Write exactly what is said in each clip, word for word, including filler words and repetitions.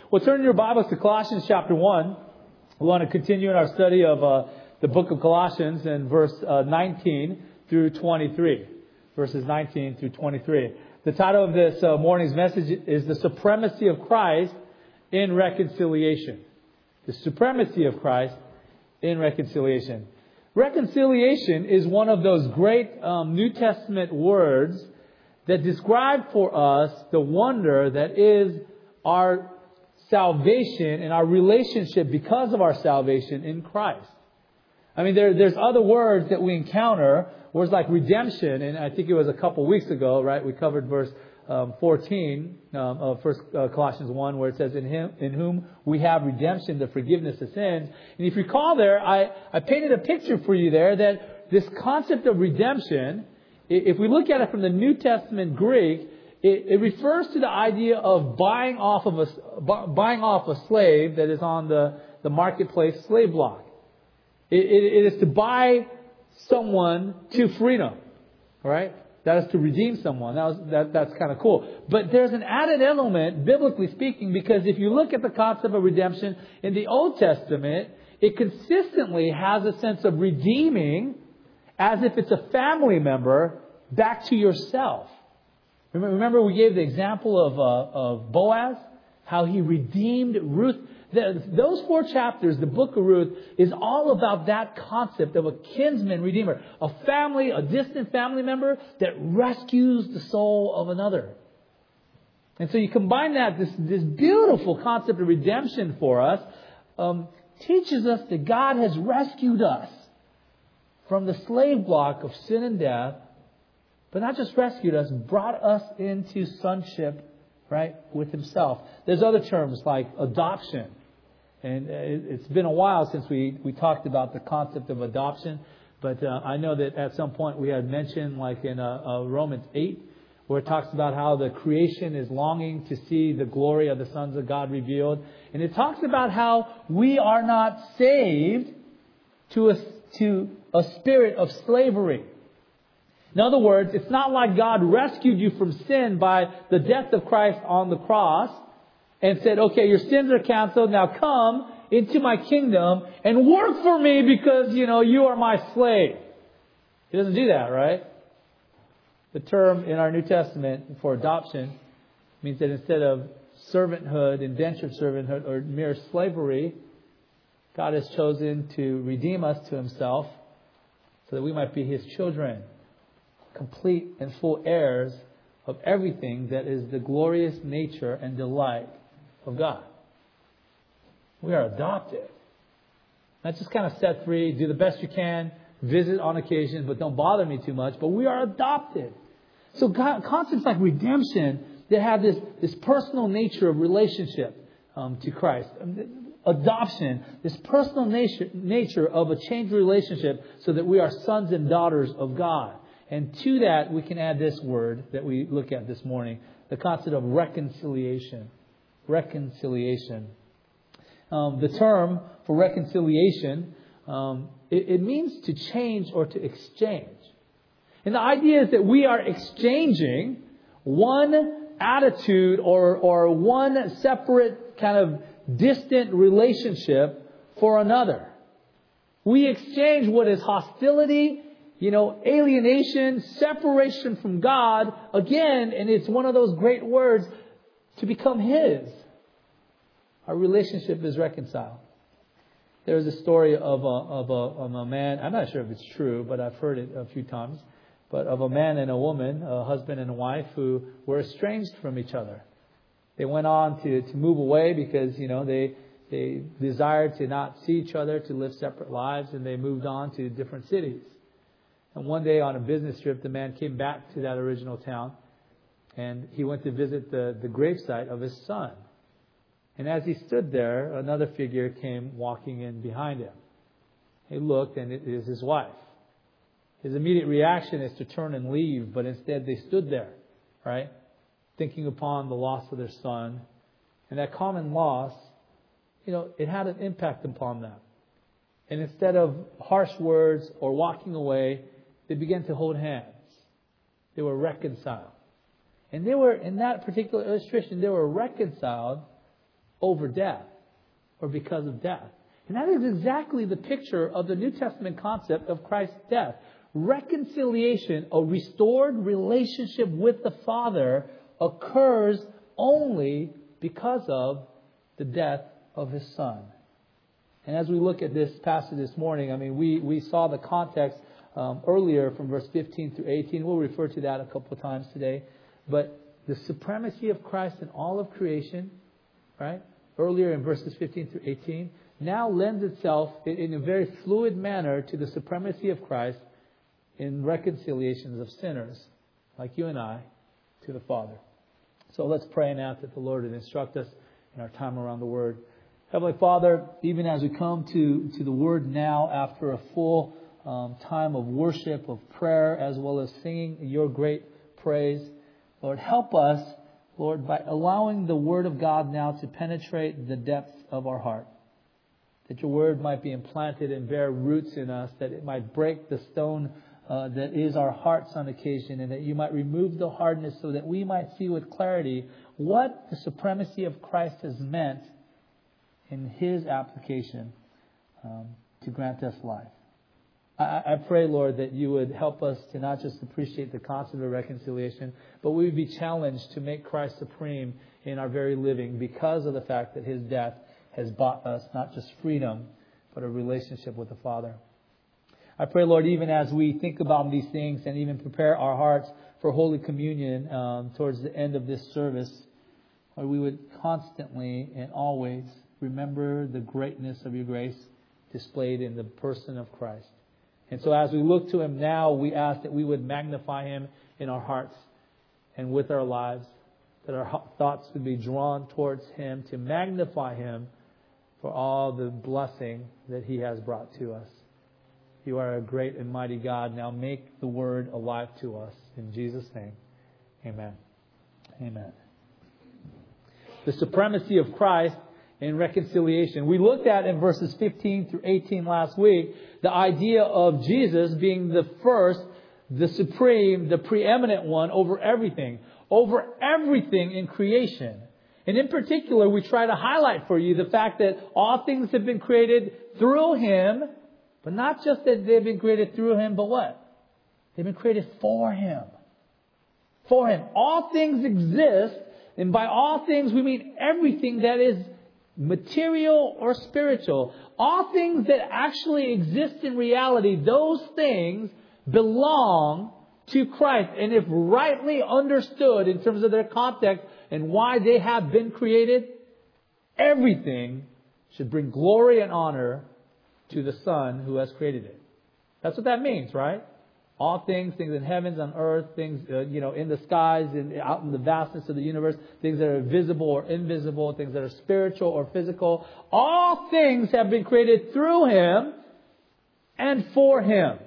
Well, turn your Bibles to Colossians chapter one. We want to continue in our study of uh, the book of Colossians in verse uh, nineteen through twenty-three. Verses nineteen through twenty-three. The title of this uh, morning's message is The Supremacy of Christ in Reconciliation. The Supremacy of Christ in Reconciliation. Reconciliation is one of those great um, New Testament words that describe for us the wonder that is our salvation and our relationship because of our salvation in Christ. I mean, there, there's other words that we encounter, words like redemption, and I think it was a couple weeks ago, right? We covered verse um, fourteen um, of First uh, Colossians one, where it says, "In Him, in whom we have redemption, the forgiveness of sins." And if you recall, there, I, I painted a picture for you there that this concept of redemption, if we look at it from the New Testament Greek, it, it refers to the idea of buying off of a buying off a slave that is on the, the marketplace slave block. It, it, it is to buy someone to freedom, right? That is to redeem someone. That was, that, that's kind of cool. But there's an added element, biblically speaking, because if you look at the concept of redemption in the Old Testament, it consistently has a sense of redeeming as if it's a family member back to yourself. Remember we gave the example of, uh, of Boaz, how he redeemed Ruth. The, those four chapters, the book of Ruth, is all about that concept of a kinsman redeemer. A family, a distant family member that rescues the soul of another. And so you combine that, this, this beautiful concept of redemption for us, um, teaches us that God has rescued us from the slave block of sin and death, but not just rescued us, brought us into sonship, right, with Himself. There's other terms like adoption. And it's been a while since we, we talked about the concept of adoption. But uh, I know that at some point we had mentioned, like in uh, uh, Romans eight, where it talks about how the creation is longing to see the glory of the sons of God revealed. And it talks about how we are not saved to a, to a spirit of slavery. In other words, it's not like God rescued you from sin by the death of Christ on the cross and said, okay, your sins are canceled. Now come into my kingdom and work for me because, you know, you are my slave. He doesn't do that, right? The term in our New Testament for adoption means that instead of servanthood, indentured servanthood, or mere slavery, God has chosen to redeem us to Himself so that we might be His children, complete and full heirs of everything that is the glorious nature and delight of God. We are adopted. Not just kind of set free, do the best you can, visit on occasion, but don't bother me too much. But we are adopted. So God, concepts like redemption that have this, this personal nature of relationship um, to Christ. Adoption, this personal nature, nature of a changed relationship so that we are sons and daughters of God. And to that, we can add this word that we look at this morning, the concept of reconciliation. Reconciliation. Um, the term for reconciliation, um, it, it means to change or to exchange. And the idea is that we are exchanging one attitude or, or one separate kind of distant relationship for another. We exchange what is hostility, you know, alienation, separation from God, again, and it's one of those great words, to become His. Our relationship is reconciled. There's a story of a, of, a, of a man, I'm not sure if it's true, but I've heard it a few times, but of a man and a woman, a husband and a wife, who were estranged from each other. They went on to, to move away because, you know, they, they desired to not see each other, to live separate lives, and they moved on to different cities. And one day on a business trip, the man came back to that original town, and he went to visit the, the gravesite of his son. And as he stood there, another figure came walking in behind him. He looked, and it is his wife. His immediate reaction is to turn and leave, but instead they stood there, right? Thinking upon the loss of their son. And that common loss, you know, it had an impact upon them. And instead of harsh words or walking away, they began to hold hands. They were reconciled. And they were, in that particular illustration, they were reconciled over death or because of death. And that is exactly the picture of the New Testament concept of Christ's death. Reconciliation, a restored relationship with the Father, occurs only because of the death of His Son. And as we look at this passage this morning, I mean, we, we saw the context um, earlier from verse fifteen through eighteen. We'll refer to that a couple of times today. But the supremacy of Christ in all of creation, right? Earlier in verses fifteen through eighteen, now lends itself in, in a very fluid manner to the supremacy of Christ in reconciliations of sinners, like you and I, to the Father. So let's pray and ask that the Lord would instruct us in our time around the Word. Heavenly Father, even as we come to, to the Word now after a full um, time of worship, of prayer, as well as singing your great praise, Lord, help us, Lord, by allowing the Word of God now to penetrate the depths of our heart. That your Word might be implanted and bear roots in us, that it might break the stone uh, that is our hearts on occasion, and that you might remove the hardness so that we might see with clarity what the supremacy of Christ has meant in His application um, to grant us life. I, I pray, Lord, that you would help us to not just appreciate the concept of reconciliation, but we would be challenged to make Christ supreme in our very living because of the fact that His death has bought us not just freedom, but a relationship with the Father. I pray, Lord, even as we think about these things and even prepare our hearts for Holy Communion um, towards the end of this service, Lord, we would constantly and always remember the greatness of your grace displayed in the person of Christ. And so as we look to Him now, we ask that we would magnify Him in our hearts and with our lives, that our thoughts would be drawn towards Him to magnify Him for all the blessing that He has brought to us. You are a great and mighty God. Now make the Word alive to us. In Jesus' name, amen. Amen. The supremacy of Christ in reconciliation. We looked at in verses fifteen through eighteen last week the idea of Jesus being the first, the supreme, the preeminent one over everything. Over everything in creation. And in particular, we try to highlight for you the fact that all things have been created through Him. But not just that they've been created through Him, but what? They've been created for Him. For Him. All things exist. And by all things, we mean everything that is material or spiritual. All things that actually exist in reality, those things belong to Christ. And if rightly understood in terms of their context and why they have been created, everything should bring glory and honor to the Son who has created it. That's what that means, right? All things, things in heavens, on earth, things uh, you know in the skies, and out in the vastness of the universe, things that are visible or invisible, things that are spiritual or physical. All things have been created through Him and for Him.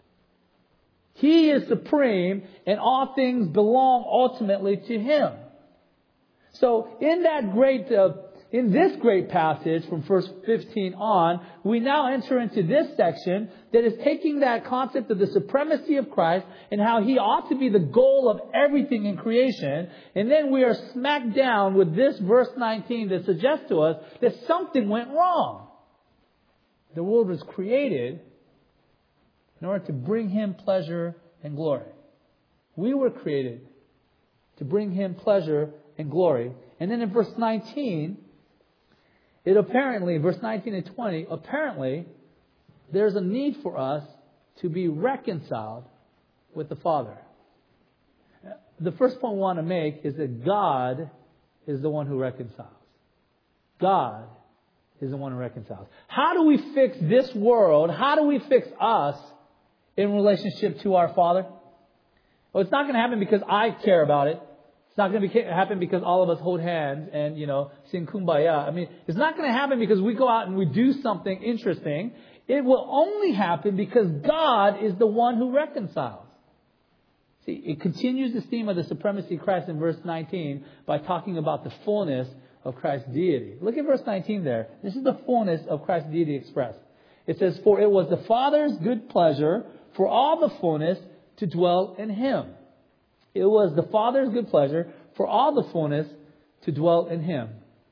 He is supreme, and all things belong ultimately to Him. So, in that great, uh, in this great passage from verse fifteen on, we now enter into this section that is taking that concept of the supremacy of Christ and how He ought to be the goal of everything in creation. And then we are smacked down with this verse nineteen that suggests to us that something went wrong. The world was created in order to bring Him pleasure and glory. We were created to bring Him pleasure and glory. And then in verse nineteen, it apparently, verse nineteen and twenty, apparently there's a need for us to be reconciled with the Father. The first point we want to make is that God is the one who reconciles. God is the one who reconciles. How do we fix this world? How do we fix us in relationship to our Father? Well, it's not going to happen because I care about it. It's not going to happen because all of us hold hands and, you know, sing Kumbaya. I mean, it's not going to happen because we go out and we do something interesting. It will only happen because God is the one who reconciles. See, it continues this theme of the supremacy of Christ in verse nineteen by talking about the fullness of Christ's deity. Look at verse nineteen there. This is the fullness of Christ's deity expressed. It says, "For it was the Father's good pleasure for all the fullness to dwell in Him." It was the Father's good pleasure for all the fullness to dwell in Him.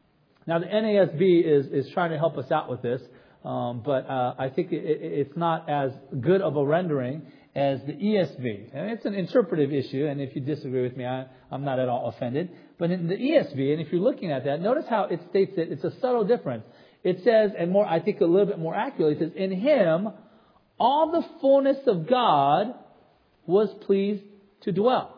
Now, the N A S B is, is trying to help us out with this, um, but uh, I think it, it, it's not as good of a rendering as the E S V. And it's an interpretive issue, and if you disagree with me, I, I'm not at all offended. But in the E S V, and if you're looking at that, notice how it states it. It's a subtle difference. It says, and more, I think a little bit more accurately, it says, in Him, all the fullness of God was pleased to dwell.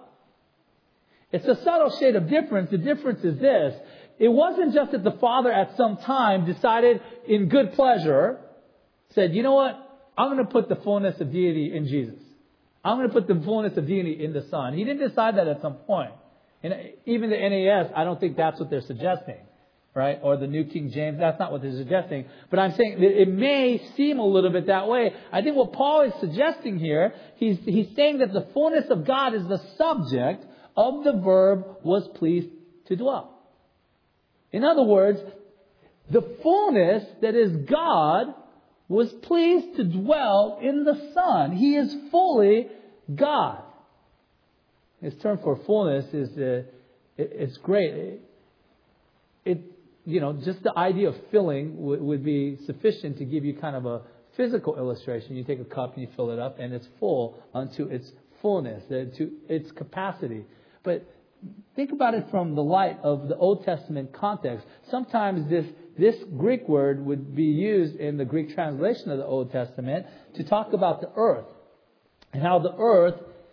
It's a subtle shade of difference. The difference is this. It wasn't just that the Father at some time decided in good pleasure, said, you know what? I'm going to put the fullness of deity in Jesus. I'm going to put the fullness of deity in the Son. He didn't decide that at some point. And even the N A S, I don't think that's what they're suggesting. Right? Or the New King James, that's not what they're suggesting. But I'm saying that it may seem a little bit that way. I think what Paul is suggesting here, he's, he's saying that the fullness of God is the subject of the verb was pleased to dwell. In other words, the fullness that is God was pleased to dwell in the Son. He is fully God. His term for fullness is, uh, it, it's great. It, it, you know, just the idea of filling would, would be sufficient to give you kind of a physical illustration. You take a cup and you fill it up and it's full unto its fullness, to its capacity. But think about it from the light of the Old Testament context. Sometimes this, this Greek word would be used in the Greek translation of the Old Testament to talk about the earth and how the earth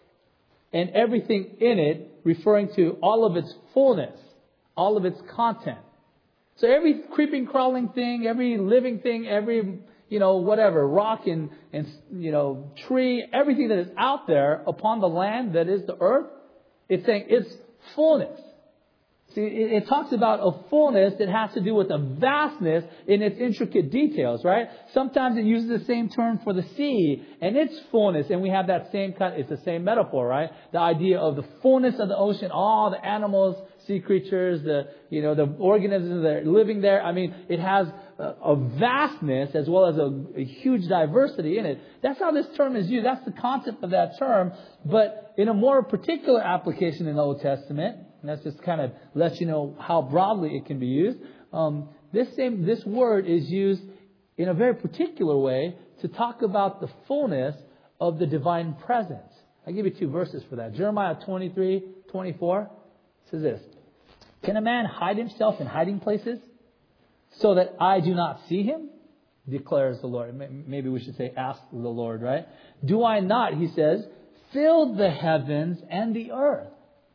and everything in it, referring to all of its fullness, all of its content. So every creeping, crawling thing, every living thing, every, you know, whatever, rock and, and, you know, tree, everything that is out there upon the land that is the earth, it's saying it's fullness. See, it, it talks about a fullness that has to do with a vastness in its intricate details, right? Sometimes it uses the same term for the sea and its fullness, and we have that same kind, it's the same metaphor, right? The idea of the fullness of the ocean, all the animals, sea creatures, the, you know, the organisms that are living there. I mean, it has a, a vastness as well as a, a huge diversity in it. That's how this term is used. That's the concept of that term. But in a more particular application in the Old Testament, and that's just kind of lets you know how broadly it can be used. Um, this same this word is used in a very particular way to talk about the fullness of the divine presence. I'll give you two verses for that. Jeremiah twenty-three twenty-four says this: can a man hide himself in hiding places so that I do not see him? Declares the Lord. Maybe we should say, ask the Lord, right? Do I not, he says, fill the heavens and the earth?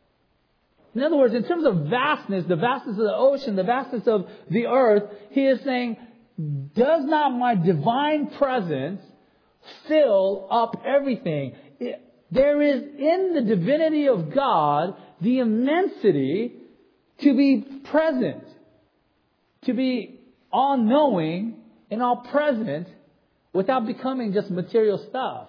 In other words, in terms of vastness, the vastness of the ocean, the vastness of the earth, he is saying, does not my divine presence fill up everything? It, there is in the divinity of God the immensity to be present, to be all-knowing and all-present without becoming just material stuff.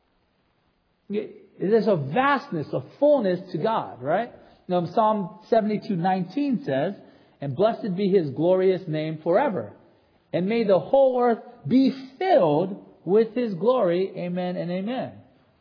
There's a vastness, a fullness to God, right? Now, Psalm seventy-two nineteen says, and blessed be His glorious name forever. And may the whole earth be filled with His glory. Amen and amen.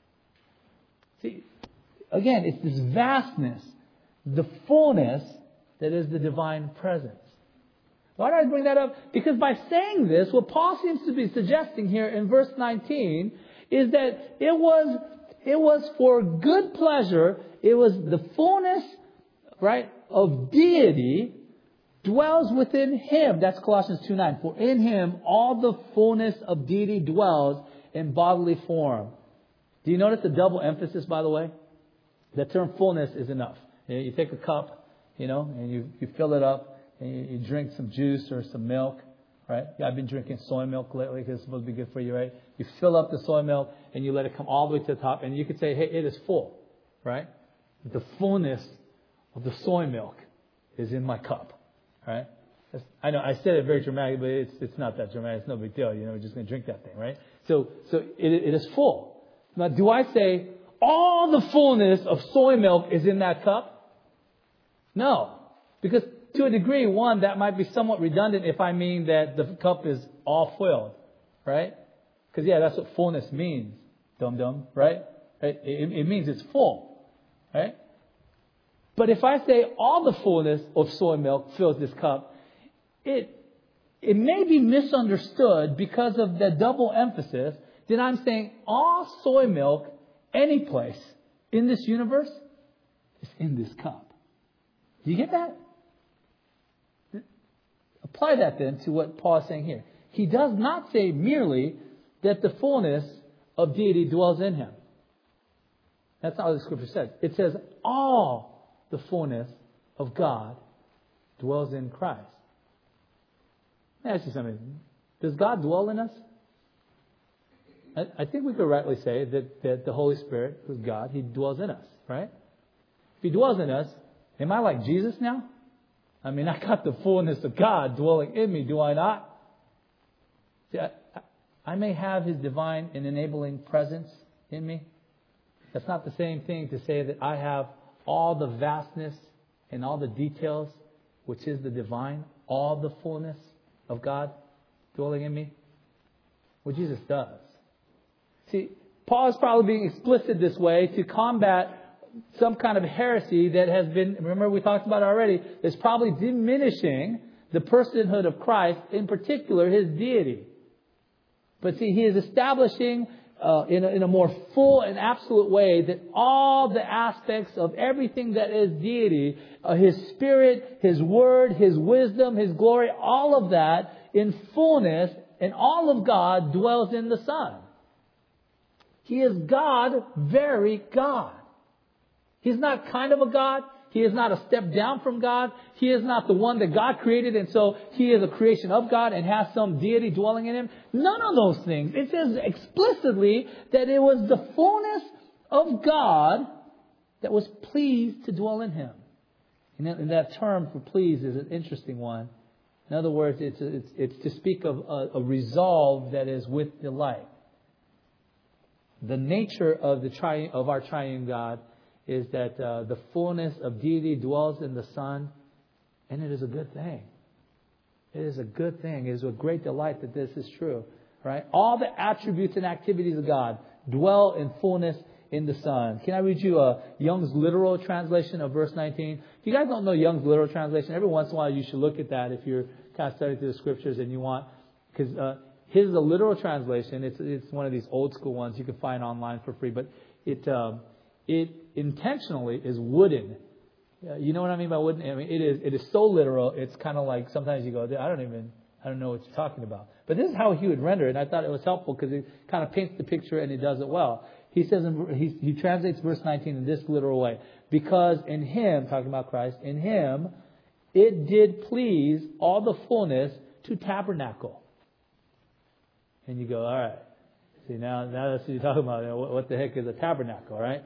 See, again, it's this vastness, the fullness that is the divine presence. Why did I bring that up? Because by saying this, what Paul seems to be suggesting here in verse nineteen is that it was, it was for good pleasure. It was the fullness, right, of deity dwells within Him. That's Colossians two nine. For in Him all the fullness of deity dwells in bodily form. Do you notice the double emphasis, by the way? The term fullness is enough. You know, you take a cup, you know, and you, you fill it up, and you, you drink some juice or some milk, right? I've been drinking soy milk lately because it's supposed to be good for you, right? You fill up the soy milk and you let it come all the way to the top, and you could say, hey, it is full, right? The fullness of the soy milk is in my cup, right? That's, I know I said it very dramatic, but it's it's not that dramatic. It's no big deal. You know, we're just going to drink that thing, right? So so it, it is full. Now, do I say all the fullness of soy milk is in that cup? No, because to a degree, one, that might be somewhat redundant if I mean that the cup is all filled, right? Because yeah, that's what fullness means, dum dum, right? It, it, it means it's full. Right? But if I say all the fullness of soy milk fills this cup, it it may be misunderstood because of the double emphasis that I'm saying all soy milk, any place in this universe, is in this cup. Do you get that? Apply that then to what Paul is saying here. He does not say merely that the fullness of deity dwells in him. That's not what the scripture says. It says all the fullness of God dwells in Christ. Let me ask you something. Does God dwell in us? I, I think we could rightly say that, that the Holy Spirit, who's God, He dwells in us, right? If He dwells in us, am I like Jesus now? I mean, I got the fullness of God dwelling in me, do I not? See, I, I may have His divine and enabling presence in me. That's not the same thing to say that I have all the vastness and all the details, which is the divine, all the fullness of God dwelling in me. Well, Jesus does. See, Paul is probably being explicit this way to combat some kind of heresy that has been, remember we talked about it already, is probably diminishing the personhood of Christ, in particular His deity. But see, he is establishing uh, in, a, in a more full and absolute way that all the aspects of everything that is deity, uh, His Spirit, His Word, His wisdom, His glory, all of that in fullness and all of God dwells in the Son. He is God, very God. He's not kind of a God. He is not a step down from God. He is not the one that God created, and so He is a creation of God and has some deity dwelling in Him. None of those things. It says explicitly that it was the fullness of God that was pleased to dwell in Him. And that term for pleased is an interesting one. In other words, it's, it's, it's to speak of a, a resolve that is with delight. The nature of the tri- of our triune God is that uh, the fullness of deity dwells in the Son, and it is a good thing. It is a good thing. It is a great delight that this is true. Right? All the attributes and activities of God dwell in fullness in the Son. Can I read you a Young's literal translation of verse nineteen? If you guys don't know Young's literal translation, every once in a while you should look at that if you're kind of studying through the Scriptures and you want, because uh, his is a literal translation. It's it's one of these old school ones you can find online for free, but it um, it intentionally is wooden. Uh, you know what I mean by wooden? I mean it is it is so literal. It's kind of like sometimes you go, I don't even I don't know what you're talking about. But this is how he would render it, and I thought it was helpful because it kind of paints the picture and it does it well. He says in, he he translates verse nineteen in this literal way: because in Him, talking about Christ, in Him it did please all the fullness to tabernacle. And you go, all right. See, now, now that's what you're talking about. What, what the heck is a tabernacle, right?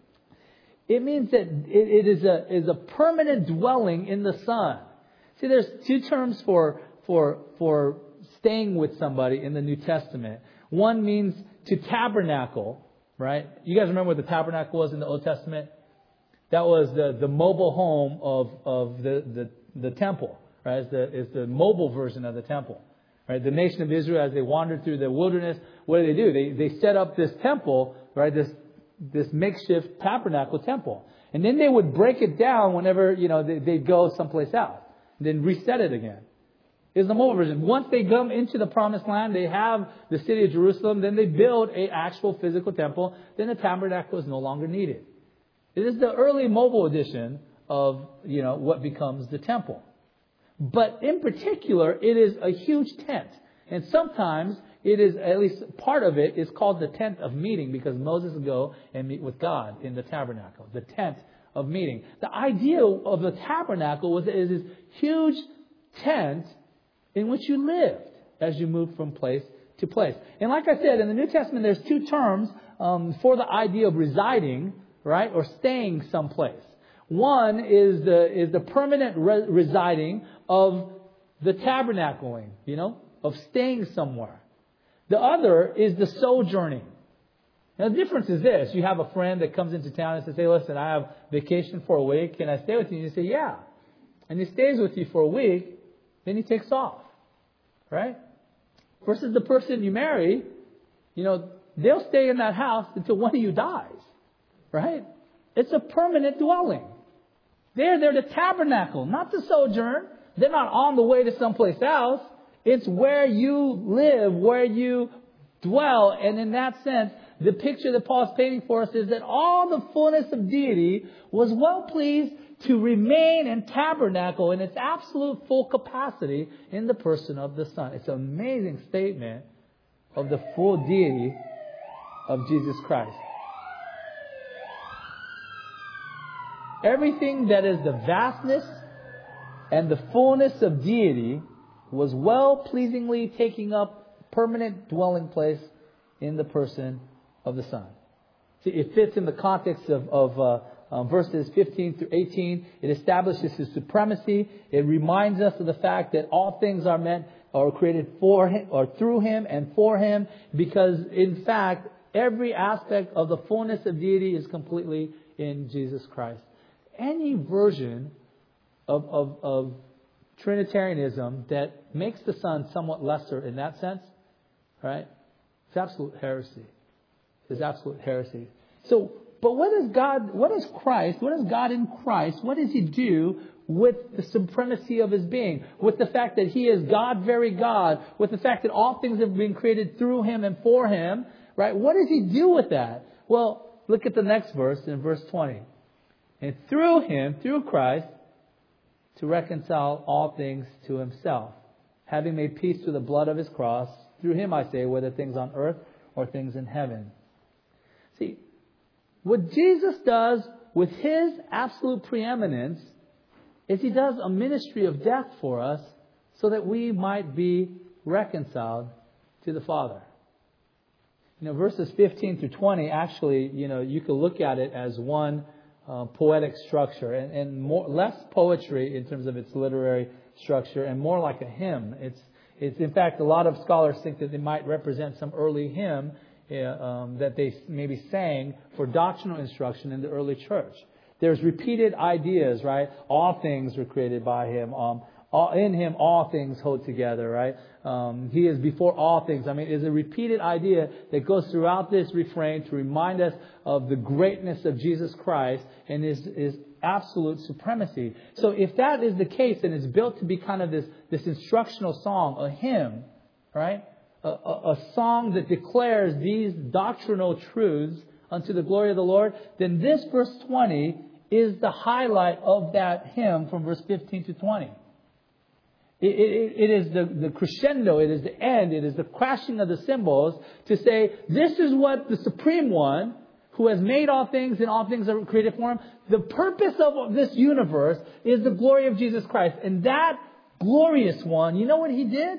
It means that it, it is a is a permanent dwelling in the Son. See, there's two terms for for for staying with somebody in the New Testament. One means to tabernacle, right? You guys remember what the tabernacle was in the Old Testament? That was the, the mobile home of of the, the, the temple, right? It's the it's the mobile version of the temple. Right, the nation of Israel, as they wandered through the wilderness, what do they do? They they set up this temple, right? This this makeshift tabernacle temple, and then they would break it down whenever you know they, they'd go someplace else, and then reset it again. Is the mobile version. Once they come into the Promised Land, they have the city of Jerusalem. Then they build a actual physical temple. Then the tabernacle is no longer needed. It is the early mobile edition of you know what becomes the temple. But in particular, it is a huge tent. And sometimes it is, at least part of it, is called the tent of meeting because Moses would go and meet with God in the tabernacle. The tent of meeting. The idea of the tabernacle was that it is this huge tent in which you lived as you moved from place to place. And like I said, in the New Testament, there's two terms um, for the idea of residing, right, or staying someplace. One is the is the permanent re- residing of the tabernacling, you know, of staying somewhere. The other is the sojourning. Now, the difference is this. You have a friend that comes into town and says, hey, listen, I have vacation for a week. Can I stay with you? And you say, yeah. And he stays with you for a week. Then he takes off. Right? Versus the person you marry, you know, they'll stay in that house until one of you dies. Right? It's a permanent dwelling. They're there to tabernacle, not to sojourn. they're not on the way to someplace else. It's where you live, where you dwell. And in that sense, the picture that Paul's painting for us is that all the fullness of deity was well pleased to remain and tabernacle in its absolute full capacity in the person of the Son. It's an amazing statement of the full deity of Jesus Christ. Everything that is the vastness and the fullness of deity was well pleasingly taking up permanent dwelling place in the person of the Son. See, it fits in the context of, of uh, um, verses fifteen through eighteen. It establishes His supremacy. It reminds us of the fact that all things are meant or created for Him or through Him and for Him, because in fact every aspect of the fullness of deity is completely in Jesus Christ. Any version of, of, of Trinitarianism that makes the Son somewhat lesser in that sense, right? It's absolute heresy. It's absolute heresy. So, but what is God, what is Christ, what is God in Christ, what does He do with the supremacy of His being? With the fact that He is God, very God, with the fact that all things have been created through Him and for Him, right? What does He do with that? Well, look at the next verse in verse twenty. And through Him, through Christ, to reconcile all things to Himself, having made peace through the blood of His cross. Through Him, I say, whether things on earth or things in heaven. See, what Jesus does with His absolute preeminence is He does a ministry of death for us so that we might be reconciled to the Father. You know, verses fifteen through twenty, actually, you know, you could look at it as one Uh, poetic structure and, and more less poetry in terms of its literary structure and more like a hymn. It's it's in fact a lot of scholars think that it might represent some early hymn uh, um, that they maybe sang for doctrinal instruction in the early church. There's repeated ideas, right? All things were created by Him. Um, all, in Him, all things hold together, right? Um, he is before all things. I mean, it's a repeated idea that goes throughout this refrain to remind us of the greatness of Jesus Christ and His, His absolute supremacy. So if that is the case, then it's built to be kind of this, this instructional song, a hymn, right? A, a, a song that declares these doctrinal truths unto the glory of the Lord. Then this verse twenty is the highlight of that hymn from verse fifteen to twenty. It, it, it is the, the crescendo, it is the end, it is the crashing of the cymbals to say, this is what the Supreme One, who has made all things and all things are created for Him, the purpose of this universe is the glory of Jesus Christ. And that glorious One, you know what He did?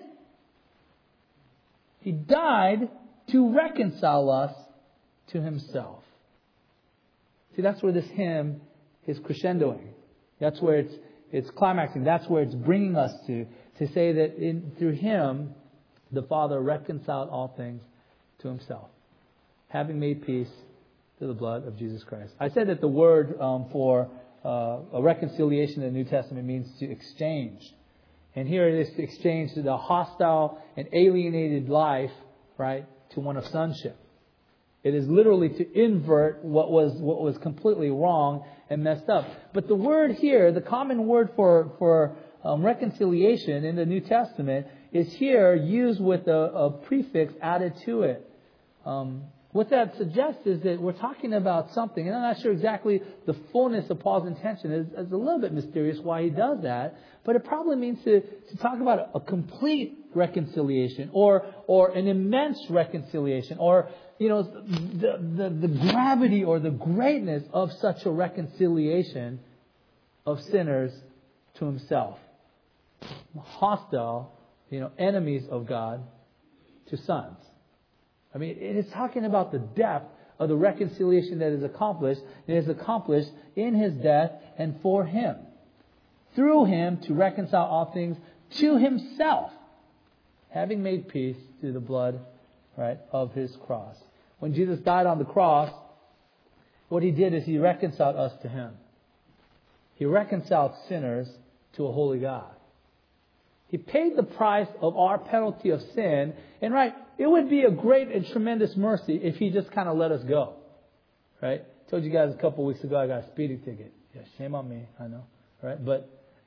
He died to reconcile us to Himself. See, that's where this hymn is crescendoing. That's where it's It's climaxing. That's where it's bringing us to, to say that in, through Him, the Father reconciled all things to Himself, having made peace through the blood of Jesus Christ. I said that the word um, for uh, a reconciliation in the New Testament means to exchange. And here it is to exchange the hostile and alienated life, right, to one of sonship. It is literally to invert what was what was completely wrong and messed up. But the word here, the common word for for um, reconciliation in the New Testament, is here used with a, a prefix added to it. Um, what that suggests is that we're talking about something, and I'm not sure exactly the fullness of Paul's intention. It's, it's a little bit mysterious why he does that, but it probably means to, to talk about a, a complete reconciliation, or or an immense reconciliation, or you know, the, the, the gravity or the greatness of such a reconciliation of sinners to Himself. Hostile, you know, enemies of God to sons. I mean, it is talking about the depth of the reconciliation that is accomplished. It is accomplished in His death and for Him. Through Him to reconcile all things to Himself, having made peace through the blood, right, of His cross. When Jesus died on the cross, what He did is He reconciled us to Him. He reconciled sinners to a holy God. He paid the price of our penalty of sin. And right, it would be a great and tremendous mercy if He just kind of let us go. Right? I told you guys a couple of weeks ago I got a speeding ticket. Yeah, shame on me, I know. Right? But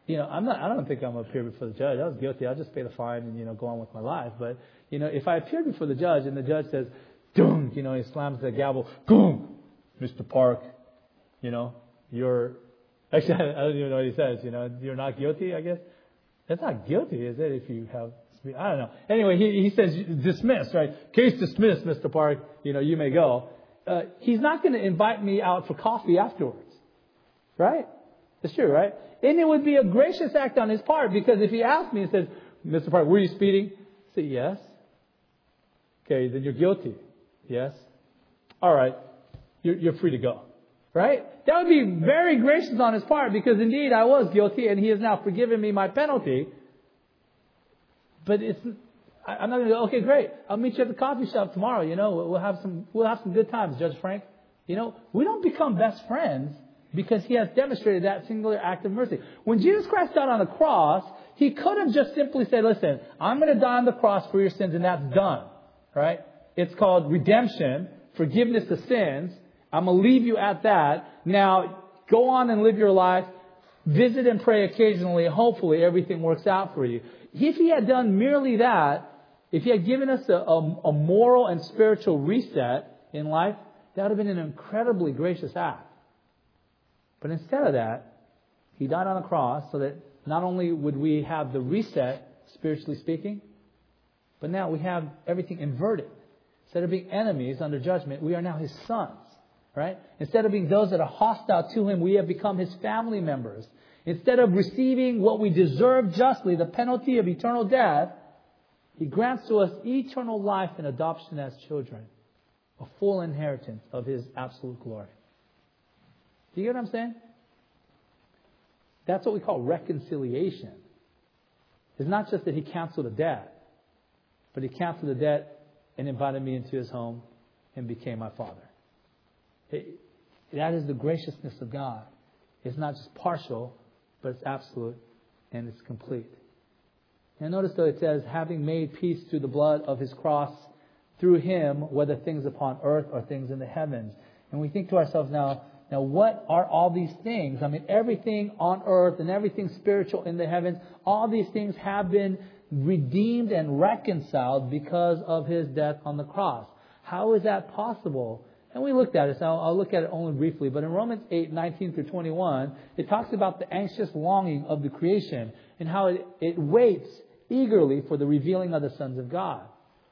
you know, I'm not, I don't think I'm going to appear before the judge. I was guilty. I'll just pay the fine and, you know, go on with my life. But, you know, if I appear before the judge and the judge says, doom, you know, he slams the gavel, boom, Mister Park, you know, you're, actually, I don't even know what he says, you know, you're not guilty, I guess. That's not guilty, is it, if you have, I don't know. Anyway, he, he says, dismissed, right? Case dismissed, Mister Park, you know, you may go. Uh, he's not going to invite me out for coffee afterwards, right? It's true, right? And it would be a gracious act on his part, because if he asked me and says, Mister Park, were you speeding? I say, yes. Okay, then you're guilty. Yes. All right. You're, you're free to go. Right? That would be very gracious on his part, because indeed I was guilty and he has now forgiven me my penalty. But it's, I, I'm not going to go, okay, great. I'll meet you at the coffee shop tomorrow. You know, we'll have some, we'll have some good times, Judge Frank. You know, we don't become best friends because he has demonstrated that singular act of mercy. When Jesus Christ died on the cross, he could have just simply said, listen, I'm going to die on the cross for your sins, and that's done. Right? It's called redemption, forgiveness of sins. I'm going to leave you at that. Now, go on and live your life. Visit and pray occasionally. Hopefully, everything works out for you. If he had done merely that, if he had given us a, a, a moral and spiritual reset in life, that would have been an incredibly gracious act. But instead of that, he died on the cross so that not only would we have the reset, spiritually speaking, but now we have everything inverted. Instead of being enemies under judgment, we are now his sons. Right? Instead of being those that are hostile to him, we have become his family members. Instead of receiving what we deserve justly, the penalty of eternal death, he grants to us eternal life and adoption as children. A full inheritance of his absolute glory. Do you get what I'm saying? That's what we call reconciliation. It's not just that he canceled a debt, but he canceled the debt and invited me into his home and became my father. It, that is the graciousness of God. It's not just partial, but it's absolute and it's complete. And notice though it says, having made peace through the blood of his cross, through him, whether things upon earth or things in the heavens. And we think to ourselves now, now what are all these things? I mean, everything on earth and everything spiritual in the heavens, all these things have been redeemed and reconciled because of his death on the cross. How is that possible? And we looked at it, so I'll, I'll look at it only briefly. But in Romans eight, nineteen through twenty-one, it talks about the anxious longing of the creation and how it, it waits eagerly for the revealing of the sons of God.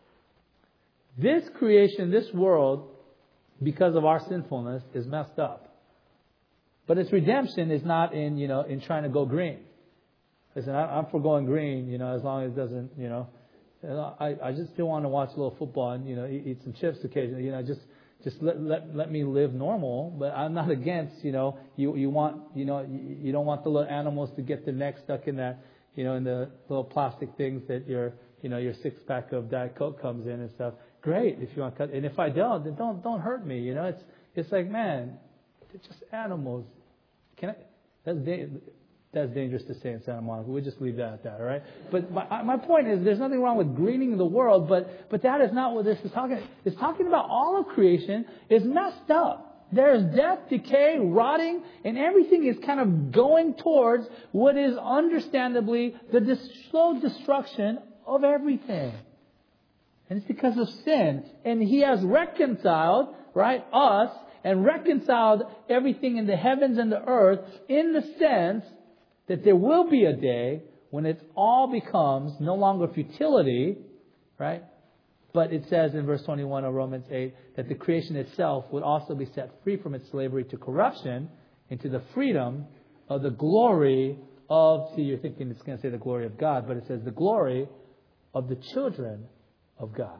This creation, this world, because of our sinfulness, is messed up. But its redemption is not in, you know, in trying to go green. Listen, I, I'm for going green, you know, as long as it doesn't, you know, I, I just still want to watch a little football and, you know, eat, eat some chips occasionally, you know, just... Just let, let let me live normal, but I'm not against, you know, you you want, you know, you, you don't want the little animals to get their necks stuck in that, you know, in the little plastic things that your, you know, your six pack of Diet Coke comes in and stuff. Great if you want to cut, and if I don't, then don't don't hurt me, you know. It's it's like, man, they're just animals. Can I? That's that's dangerous to say in Santa Monica. We'll just leave that at that, all right? But my, my point is, there's nothing wrong with greening the world, but but that is not what this is talking. It's talking about all of creation is messed up. There's death, decay, rotting, and everything is kind of going towards what is understandably the dis- slow destruction of everything. And it's because of sin. And he has reconciled, right, us, and reconciled everything in the heavens and the earth in the sense that there will be a day when it all becomes no longer futility, right? But it says in verse twenty-one of Romans eight that the creation itself would also be set free from its slavery to corruption into the freedom of the glory of, see, you're thinking it's going to say the glory of God, but it says the glory of the children of God.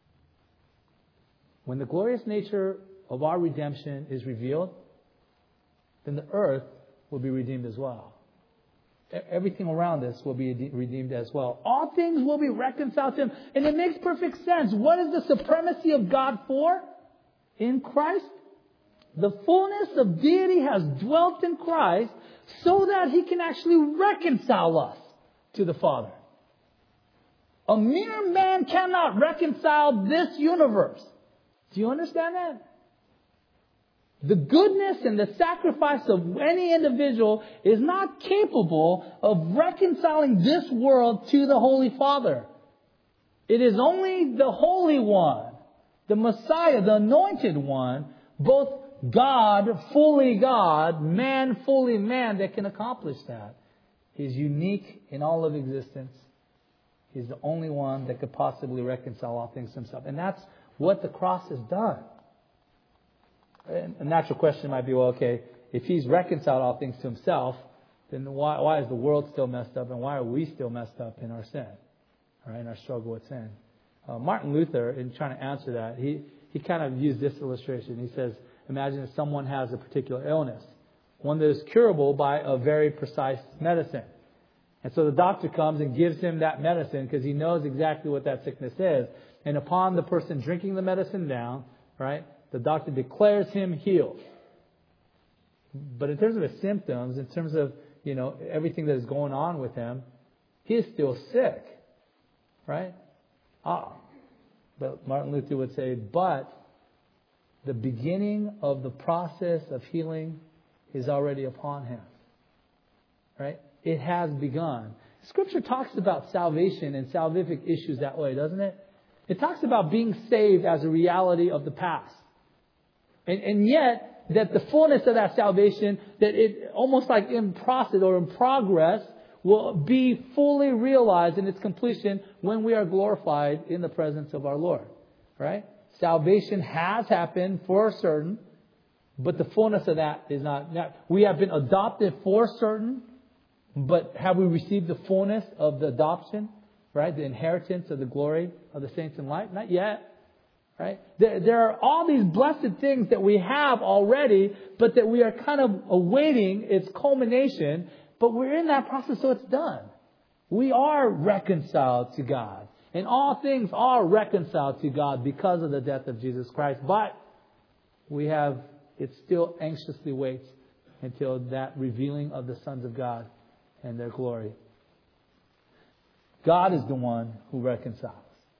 When the glorious nature of our redemption is revealed, then the earth will be redeemed as well. Everything around us will be redeemed as well. All things will be reconciled to him. And it makes perfect sense. What is the supremacy of God for? In Christ, the fullness of deity has dwelt in Christ so that he can actually reconcile us to the Father. A mere man cannot reconcile this universe. Do you understand that? The goodness and the sacrifice of any individual is not capable of reconciling this world to the Holy Father. It is only the Holy One, the Messiah, the Anointed One, both God, fully God, man, fully man, that can accomplish that. He's unique in all of existence. He's the only one that could possibly reconcile all things to himself. And that's what the cross has done. A natural question might be, well, okay, if he's reconciled all things to himself, then why, why is the world still messed up, and why are we still messed up in our sin, all right, in our struggle with sin? Uh, Martin Luther, in trying to answer that, he, he kind of used this illustration. He says, imagine if someone has a particular illness, one that is curable by a very precise medicine. And so the doctor comes and gives him that medicine because he knows exactly what that sickness is. And upon the person drinking the medicine down, right, the doctor declares him healed. But in terms of his symptoms, in terms of, you know, everything that is going on with him, he is still sick. Right? Ah. But Martin Luther would say, but the beginning of the process of healing is already upon him. Right? It has begun. Scripture talks about salvation and salvific issues that way, doesn't it? It talks about being saved as a reality of the past. And, and yet, that the fullness of that salvation, that it almost like in process or in progress, will be fully realized in its completion when we are glorified in the presence of our Lord. Right? Salvation has happened for certain, but the fullness of that is not. We have been adopted for certain, but have we received the fullness of the adoption? Right? The inheritance of the glory of the saints in light? Not yet. Right? There, there are all these blessed things that we have already, but that we are kind of awaiting its culmination. But we're in that process, so it's done. We are reconciled to God. And all things are reconciled to God because of the death of Jesus Christ. But we have, it still anxiously waits until that revealing of the sons of God and their glory. God is the one who reconciles.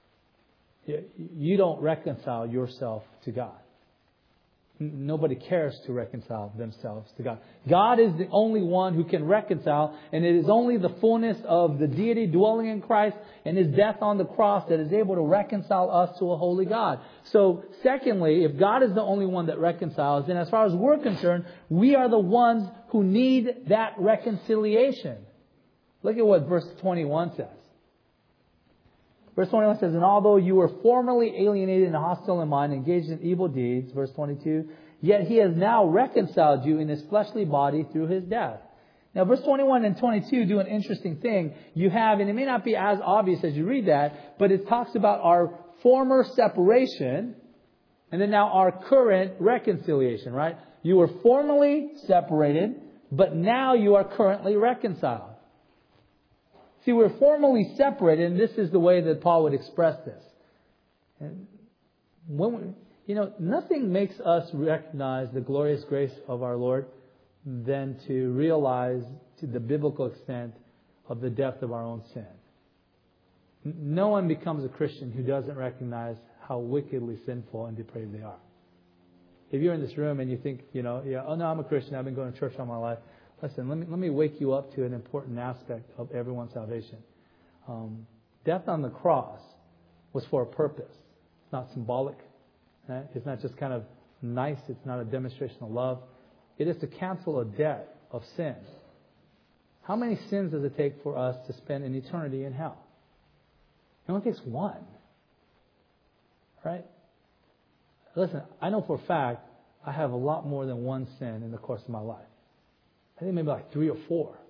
You don't reconcile yourself to God. Nobody cares to reconcile themselves to God. God is the only one who can reconcile, and it is only the fullness of the deity dwelling in Christ and His death on the cross that is able to reconcile us to a holy God. So, secondly, if God is the only one that reconciles, then as far as we're concerned, we are the ones who need that reconciliation. Look at what verse twenty-one says. Verse twenty-one says, and although you were formerly alienated and hostile in mind, engaged in evil deeds, verse twenty-two, yet He has now reconciled you in His fleshly body through His death. Now, verse twenty-one and twenty-two do an interesting thing. You have, and it may not be as obvious as you read that, but it talks about our former separation and then now our current reconciliation, right? You were formerly separated, but now you are currently reconciled. See, we're formally separated, and this is the way that Paul would express this. And when we, you know, nothing makes us recognize the glorious grace of our Lord than to realize to the biblical extent of the depth of our own sin. No one becomes a Christian who doesn't recognize how wickedly sinful and depraved they are. If you're in this room and you think, you know, yeah, oh no, I'm a Christian, I've been going to church all my life. Listen, let me let me wake you up to an important aspect of everyone's salvation. Um, death on the cross was for a purpose. It's not symbolic. Right? It's not just kind of nice. It's not a demonstration of love. It is to cancel a debt of sin. How many sins does it take for us to spend an eternity in hell? It only takes one. Right? Listen, I know for a fact I have a lot more than one sin in the course of my life. I think maybe like three or four.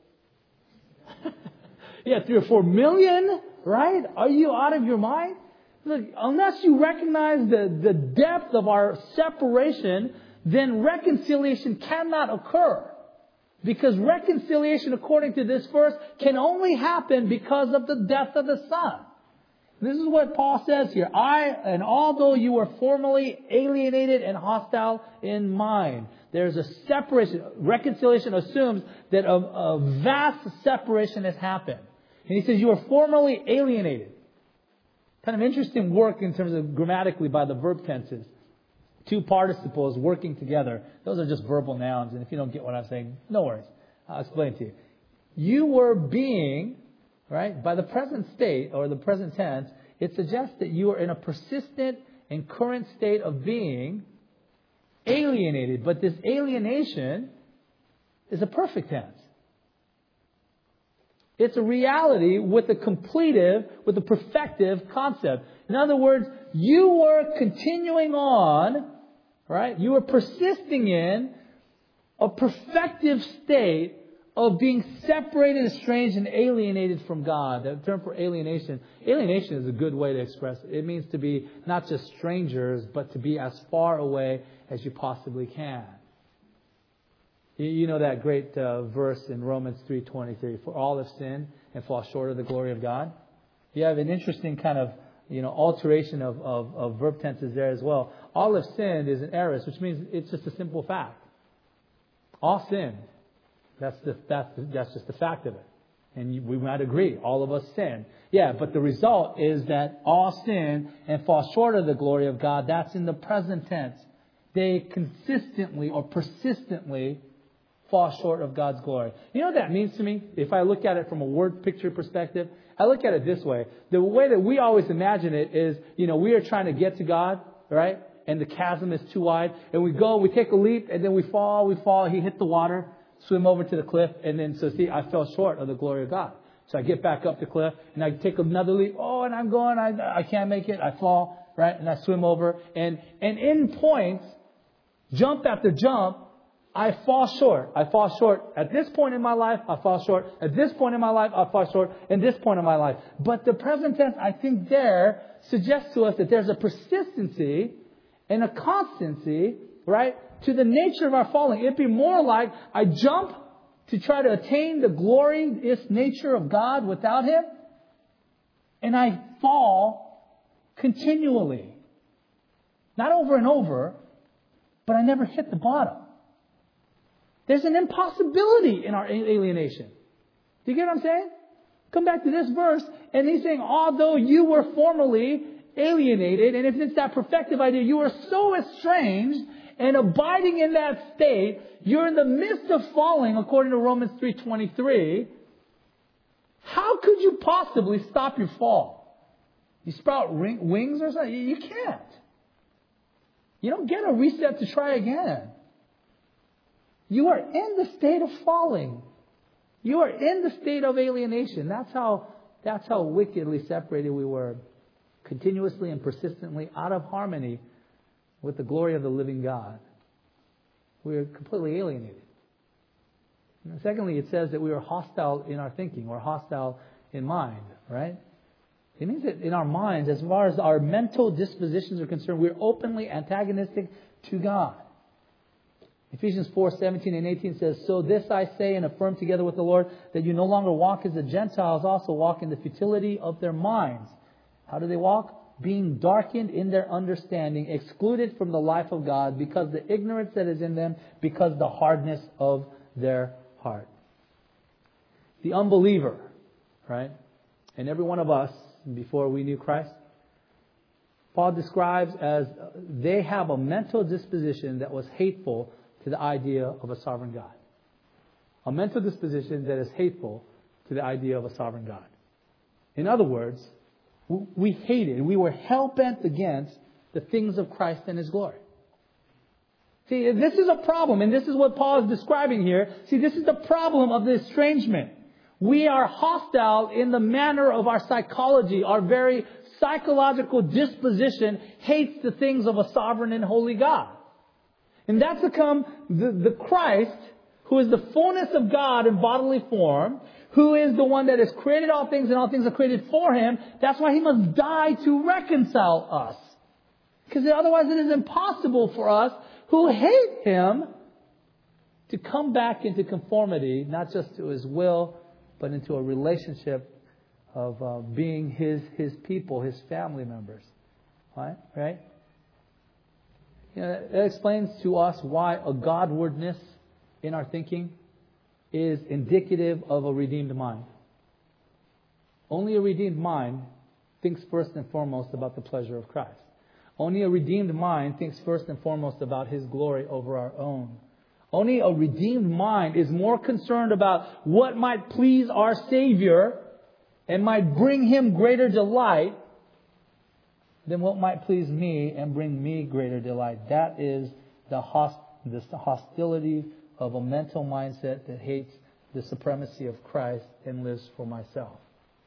Yeah, three or four million, right? Are you out of your mind? Look, unless you recognize the, the depth of our separation, then reconciliation cannot occur. Because reconciliation, according to this verse, can only happen because of the death of the Son. This is what Paul says here. I, and although you were formerly alienated and hostile in mind, there's a separation. Reconciliation assumes that a, a vast separation has happened. And he says you were formerly alienated. Kind of interesting work in terms of grammatically by the verb tenses. two participles working together. Those are just verbal nouns. And if you don't get what I'm saying, no worries. I'll explain to you. You were being, right, by the present state or the present tense, it suggests that you are in a persistent and current state of being alienated. But this alienation is a perfect tense. It's a reality with a completive, with a perfective concept. In other words, you were continuing on, right? You were persisting in a perfective state of being separated, estranged, and alienated from God. The term for alienation, alienation is a good way to express it. It means to be not just strangers, but to be as far away as you possibly can. You know that great uh, verse in Romans three twenty-three, for all have sinned and fall short of the glory of God. You have an interesting kind of, you know, alteration of, of, of verb tenses there as well. All have sinned is an aorist, which means it's just a simple fact. All sin. That's the, that's the, that's just the fact of it. And you, we might agree, all of us sin. Yeah, but the result is that all sin and fall short of the glory of God. That's in the present tense. They consistently or persistently fall short of God's glory. You know what that means to me? If I look at it from a word picture perspective, I look at it this way. The way that we always imagine it is, you know, we are trying to get to God, right? And the chasm is too wide. And we go, we take a leap, and then we fall, we fall. He hit the water, swim over to the cliff, and then, so see, I fell short of the glory of God. So I get back up the cliff, and I take another leap. Oh, and I'm going, I, I can't make it. I fall, right? And I swim over. And, and in points, jump after jump, I fall short. I fall short. At this point in my life, I fall short. At this point in my life, I fall short. At this point in my life. But the present tense, I think there, suggests to us that there's a persistency and a constancy, right, to the nature of our falling. It'd be more like I jump to try to attain the glorious nature of God without Him, and I fall continually. Not over and over, but I never hit the bottom. There's an impossibility in our alienation. Do you get what I'm saying? Come back to this verse, and he's saying, although you were formerly alienated, and if it's that perfective idea, you are so estranged and abiding in that state, you're in the midst of falling, according to Romans three twenty-three. How could you possibly stop your fall? You sprout ring, wings or something? You can't. You don't get a reset to try again. You are in the state of falling. You are in the state of alienation. That's how, that's how wickedly separated we were. Continuously and persistently out of harmony with the glory of the living God. We are completely alienated. And secondly, it says that we are hostile in our thinking, or hostile in mind, right? It means that in our minds, as far as our mental dispositions are concerned, we're openly antagonistic to God. Ephesians four seventeen and eighteen says, so this I say and affirm together with the Lord, that you no longer walk as the Gentiles also walk in the futility of their minds. How do they walk? Being darkened in their understanding, excluded from the life of God, because the ignorance that is in them, because the hardness of their heart. The unbeliever, right? And every one of us, before we knew Christ, Paul describes as they have a mental disposition that was hateful to the idea of a sovereign God. A mental disposition that is hateful to the idea of a sovereign God. In other words, we hated, we were hell-bent against the things of Christ and His glory. See, this is a problem, and this is what Paul is describing here. See, this is the problem of the estrangement. We are hostile in the manner of our psychology. Our very psychological disposition hates the things of a sovereign and holy God. And that's become the, the Christ, who is the fullness of God in bodily form, who is the one that has created all things and all things are created for Him. That's why He must die to reconcile us. Because otherwise it is impossible for us who hate Him to come back into conformity, not just to His will, but into a relationship of uh, being His His people, His family members. Right? Right? You know, that explains to us why a Godwardness in our thinking is indicative of a redeemed mind. Only a redeemed mind thinks first and foremost about the pleasure of Christ. Only a redeemed mind thinks first and foremost about His glory over our own. Only a redeemed mind is more concerned about what might please our Savior and might bring Him greater delight than what might please me and bring me greater delight. That is the, host, the hostility of a mental mindset that hates the supremacy of Christ and lives for myself.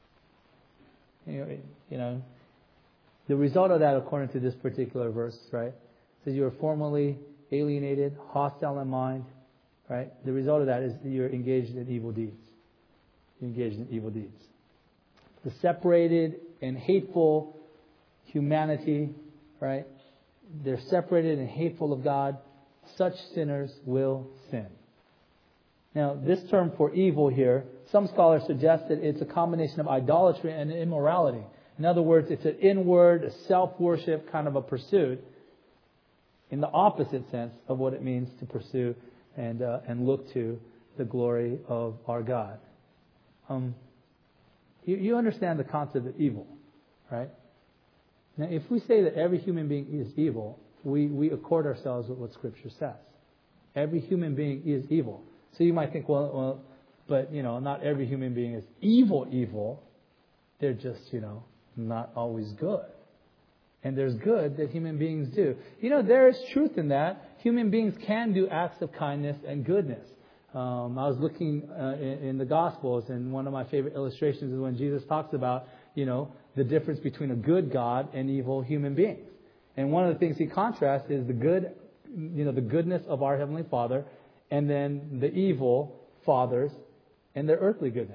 You know, you know, the result of that, according to this particular verse, right, says you are formerly alienated, hostile in mind, right? The result of that is that you're engaged in evil deeds. You're engaged in evil deeds. The separated and hateful humanity, right? They're separated and hateful of God. Such sinners will sin. Now, this term for evil here, some scholars suggest that it's a combination of idolatry and immorality. In other words, it's an inward, self-worship kind of a pursuit in the opposite sense of what it means to pursue and uh, and look to the glory of our God. Um, you, you understand the concept of evil, right? Now, if we say that every human being is evil, we, we accord ourselves with what Scripture says. Every human being is evil. So you might think, well, well, but, you know, not every human being is evil, evil. They're just, you know, not always good. And there's good that human beings do. You know, there is truth in that. Human beings can do acts of kindness and goodness. Um, I was looking uh, in, in the Gospels, and one of my favorite illustrations is when Jesus talks about, you know, the difference between a good God and evil human beings. And one of the things he contrasts is the good, you know, the goodness of our Heavenly Father, and then the evil fathers and their earthly goodness.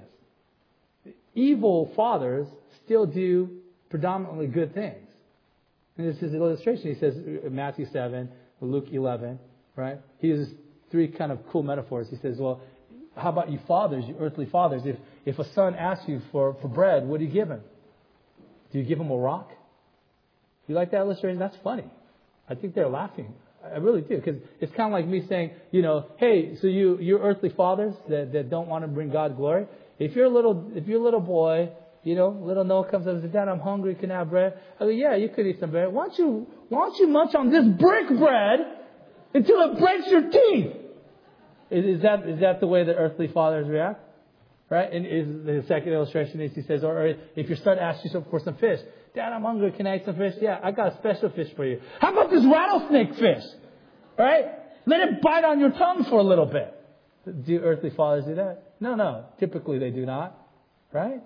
Evil fathers still do predominantly good things. And this is an illustration. He says in Matthew seven, Luke eleven, right? He uses three kind of cool metaphors. He says, well, how about you fathers, you earthly fathers? If if a son asks you for, for bread, what do you give him? Do you give him a rock? You like that illustration? That's funny. I think they're laughing. I really do, because it's kind of like me saying, you know, hey, so you, you earthly fathers that, that don't want to bring God glory, if you're a little, if you're a little boy, you know, little Noah comes up and says, Dad, I'm hungry, can I have bread? I go, yeah, you could eat some bread. Why don't you, why don't you munch on this brick bread until it breaks your teeth? Is, is that, is that the way that earthly fathers react? Right? And is the second illustration is he says, or, or if your son asks you for some fish, Dad, I'm hungry. Can I eat some fish? Yeah, I got a special fish for you. How about this rattlesnake fish? Right? Let it bite on your tongue for a little bit. Do earthly fathers do that? No, no. Typically they do not. Right?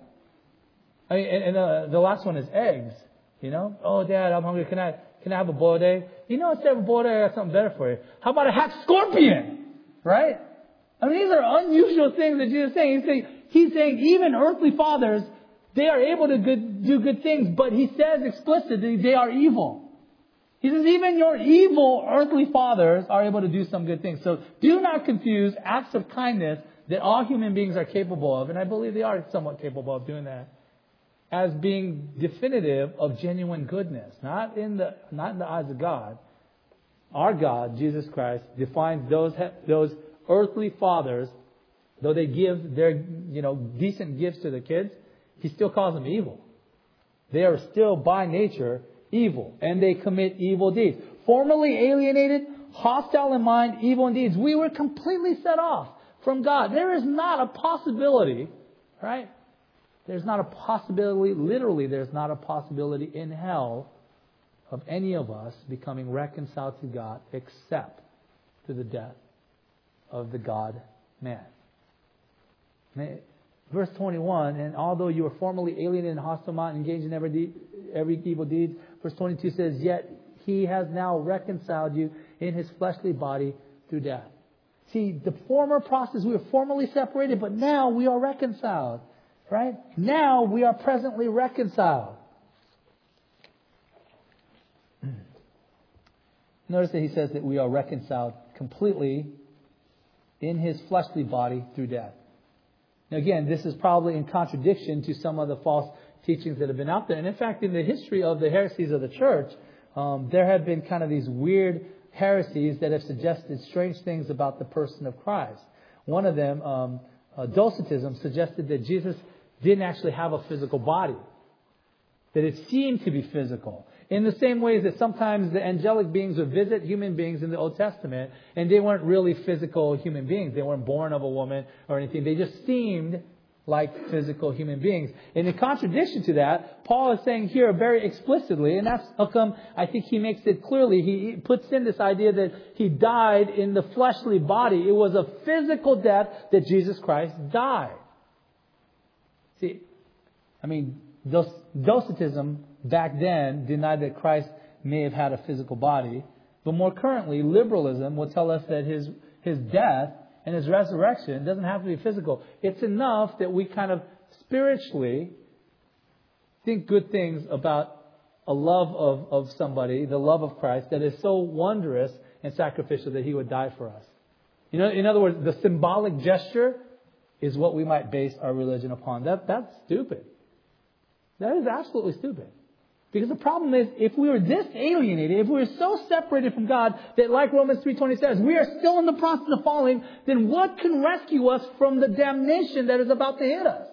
I mean, and, and uh, the last one is eggs. You know? Oh, Dad, I'm hungry. Can I can I have a boiled egg? You know, instead of a boiled egg, I got something better for you. How about a hatched scorpion? Right? I mean, these are unusual things that Jesus is saying. He's saying, he's saying even earthly fathers, they are able to good, do good things, but he says explicitly they are evil. He says even your evil earthly fathers are able to do some good things. So do not confuse acts of kindness that all human beings are capable of, and I believe they are somewhat capable of doing that, as being definitive of genuine goodness. Not in the not in the eyes of God. Our God, Jesus Christ, defines those those earthly fathers, though they give their you know decent gifts to the kids, He still calls them evil. They are still by nature evil, and they commit evil deeds. Formerly alienated, hostile in mind, evil in deeds. We were completely set off from God. There is not a possibility, right? There's not a possibility, literally there's not a possibility in hell of any of us becoming reconciled to God except through the death of the God-man. Verse twenty-one, and although you were formerly alienated and hostile mind, engaged in every, de- every evil deed, verse twenty-two says, yet He has now reconciled you in His fleshly body through death. See, the former process, we were formerly separated, but now we are reconciled. Right? Now we are presently reconciled. Notice that he says that we are reconciled completely in His fleshly body through death. Now again, this is probably in contradiction to some of the false teachings that have been out there. And in fact, in the history of the heresies of the church, um, there have been kind of these weird heresies that have suggested strange things about the person of Christ. One of them, um, uh, Docetism, suggested that Jesus didn't actually have a physical body. That it seemed to be physical. In the same ways that sometimes the angelic beings would visit human beings in the Old Testament, and they weren't really physical human beings. They weren't born of a woman or anything. They just seemed like physical human beings. And in contradiction to that, Paul is saying here very explicitly, and that's how come I think he makes it clearly. He puts in this idea that he died in the fleshly body. It was a physical death that Jesus Christ died. See, I mean, Docetism back then denied that Christ may have had a physical body. But more currently, liberalism will tell us that his his death and his resurrection doesn't have to be physical. It's enough that we kind of spiritually think good things about a love of, of somebody, the love of Christ, that is so wondrous and sacrificial that he would die for us. You know, in other words, the symbolic gesture is what we might base our religion upon. That That's stupid. That is absolutely stupid. Because the problem is, if we were this alienated, if we were so separated from God that, like Romans three twenty says, we are still in the process of falling, then what can rescue us from the damnation that is about to hit us?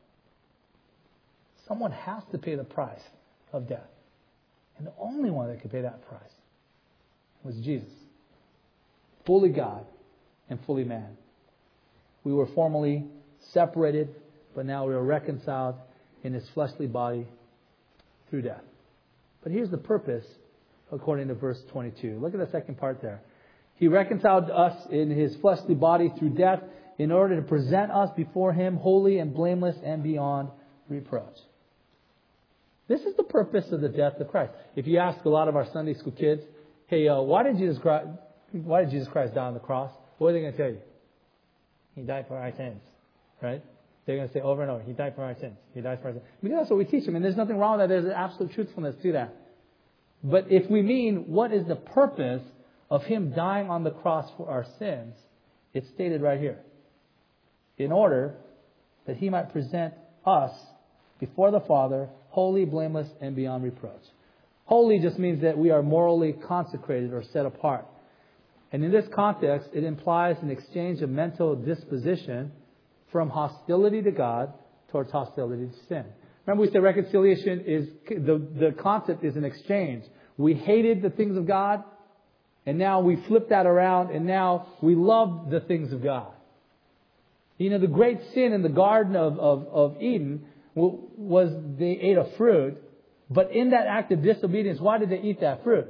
Someone has to pay the price of death. And the only one that could pay that price was Jesus. Fully God and fully man. We were formerly separated, but now we are reconciled in his fleshly body through death. But here's the purpose, according to verse twenty-two. Look at the second part there. He reconciled us in his fleshly body through death in order to present us before him holy and blameless and beyond reproach. This is the purpose of the death of Christ. If you ask a lot of our Sunday school kids, hey, uh, why did Jesus Christ, why did Jesus Christ die on the cross? What are they going to tell you? He died for our sins, right? They're going to say over and over, he died for our sins. He died for our sins. Because that's what we teach them. And there's nothing wrong with that. There's an absolute truthfulness to that. But if we mean, what is the purpose of him dying on the cross for our sins? It's stated right here. In order that he might present us before the Father, holy, blameless, and beyond reproach. Holy just means that we are morally consecrated or set apart. And in this context, it implies an exchange of mental disposition from hostility to God towards hostility to sin. Remember, we said reconciliation is, the, the concept is an exchange. We hated the things of God, and now we flip that around, and now we love the things of God. You know, the great sin in the Garden of, of, of Eden was they ate a fruit, but in that act of disobedience, why did they eat that fruit?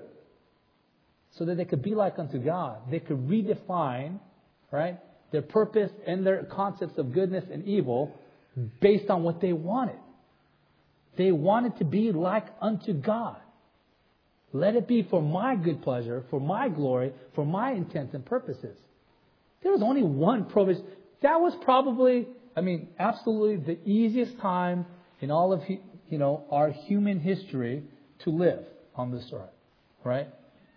So that they could be like unto God. They could redefine, right, their purpose and their concepts of goodness and evil based on what they wanted. They wanted to be like unto God. Let it be for my good pleasure, for my glory, for my intents and purposes. There was only one provision. That was probably, I mean, absolutely the easiest time in all of, you know, our human history to live on this earth, right?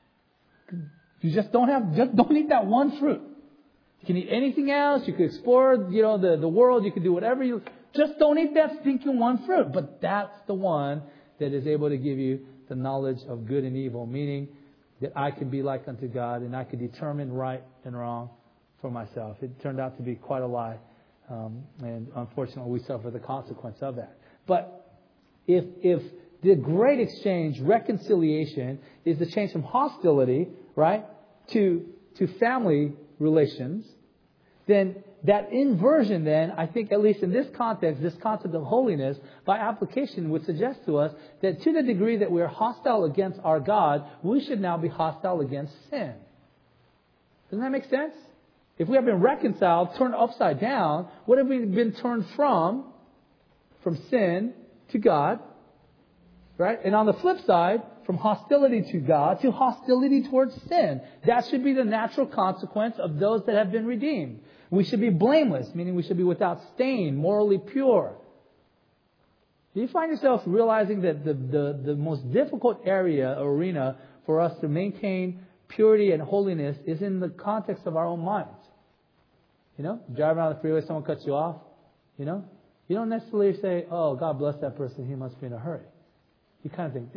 You just don't have, just don't eat that one fruit. You can eat anything else. You can explore, you know, the, the world. You can do whatever you... Just don't eat that stinking one fruit. But that's the one that is able to give you the knowledge of good and evil. Meaning that I can be like unto God and I can determine right and wrong for myself. It turned out to be quite a lie. Um, and unfortunately, we suffer the consequence of that. But if if the great exchange, reconciliation, is the change from hostility, right, to to family relations, then that inversion then, I think at least in this context, this concept of holiness, by application would suggest to us that to the degree that we are hostile against our God, we should now be hostile against sin. Doesn't that make sense? If we have been reconciled, turned upside down, what have we been turned from? From sin to God. Right? And on the flip side, from hostility to God to hostility towards sin. That should be the natural consequence of those that have been redeemed. We should be blameless, meaning we should be without stain, morally pure. Do you find yourself realizing that the, the, the most difficult area, arena, for us to maintain purity and holiness is in the context of our own minds? You know, you drive around the freeway, someone cuts you off, you know. You don't necessarily say, oh, God bless that person, he must be in a hurry. You kind of think,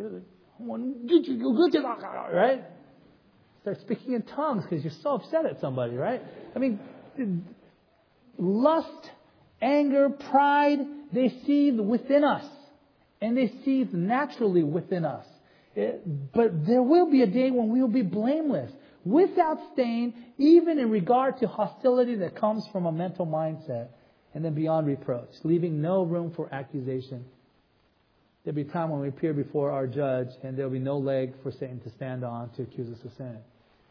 right? Start speaking in tongues because you're so upset at somebody, right? I mean, lust, anger, pride, they seethe within us. and they seethe naturally within us. It, but there will be a day when we will be blameless, without stain, even in regard to hostility that comes from a mental mindset, and then beyond reproach, leaving no room for accusation. There'll be a time when we appear before our judge, and there'll be no leg for Satan to stand on to accuse us of sin.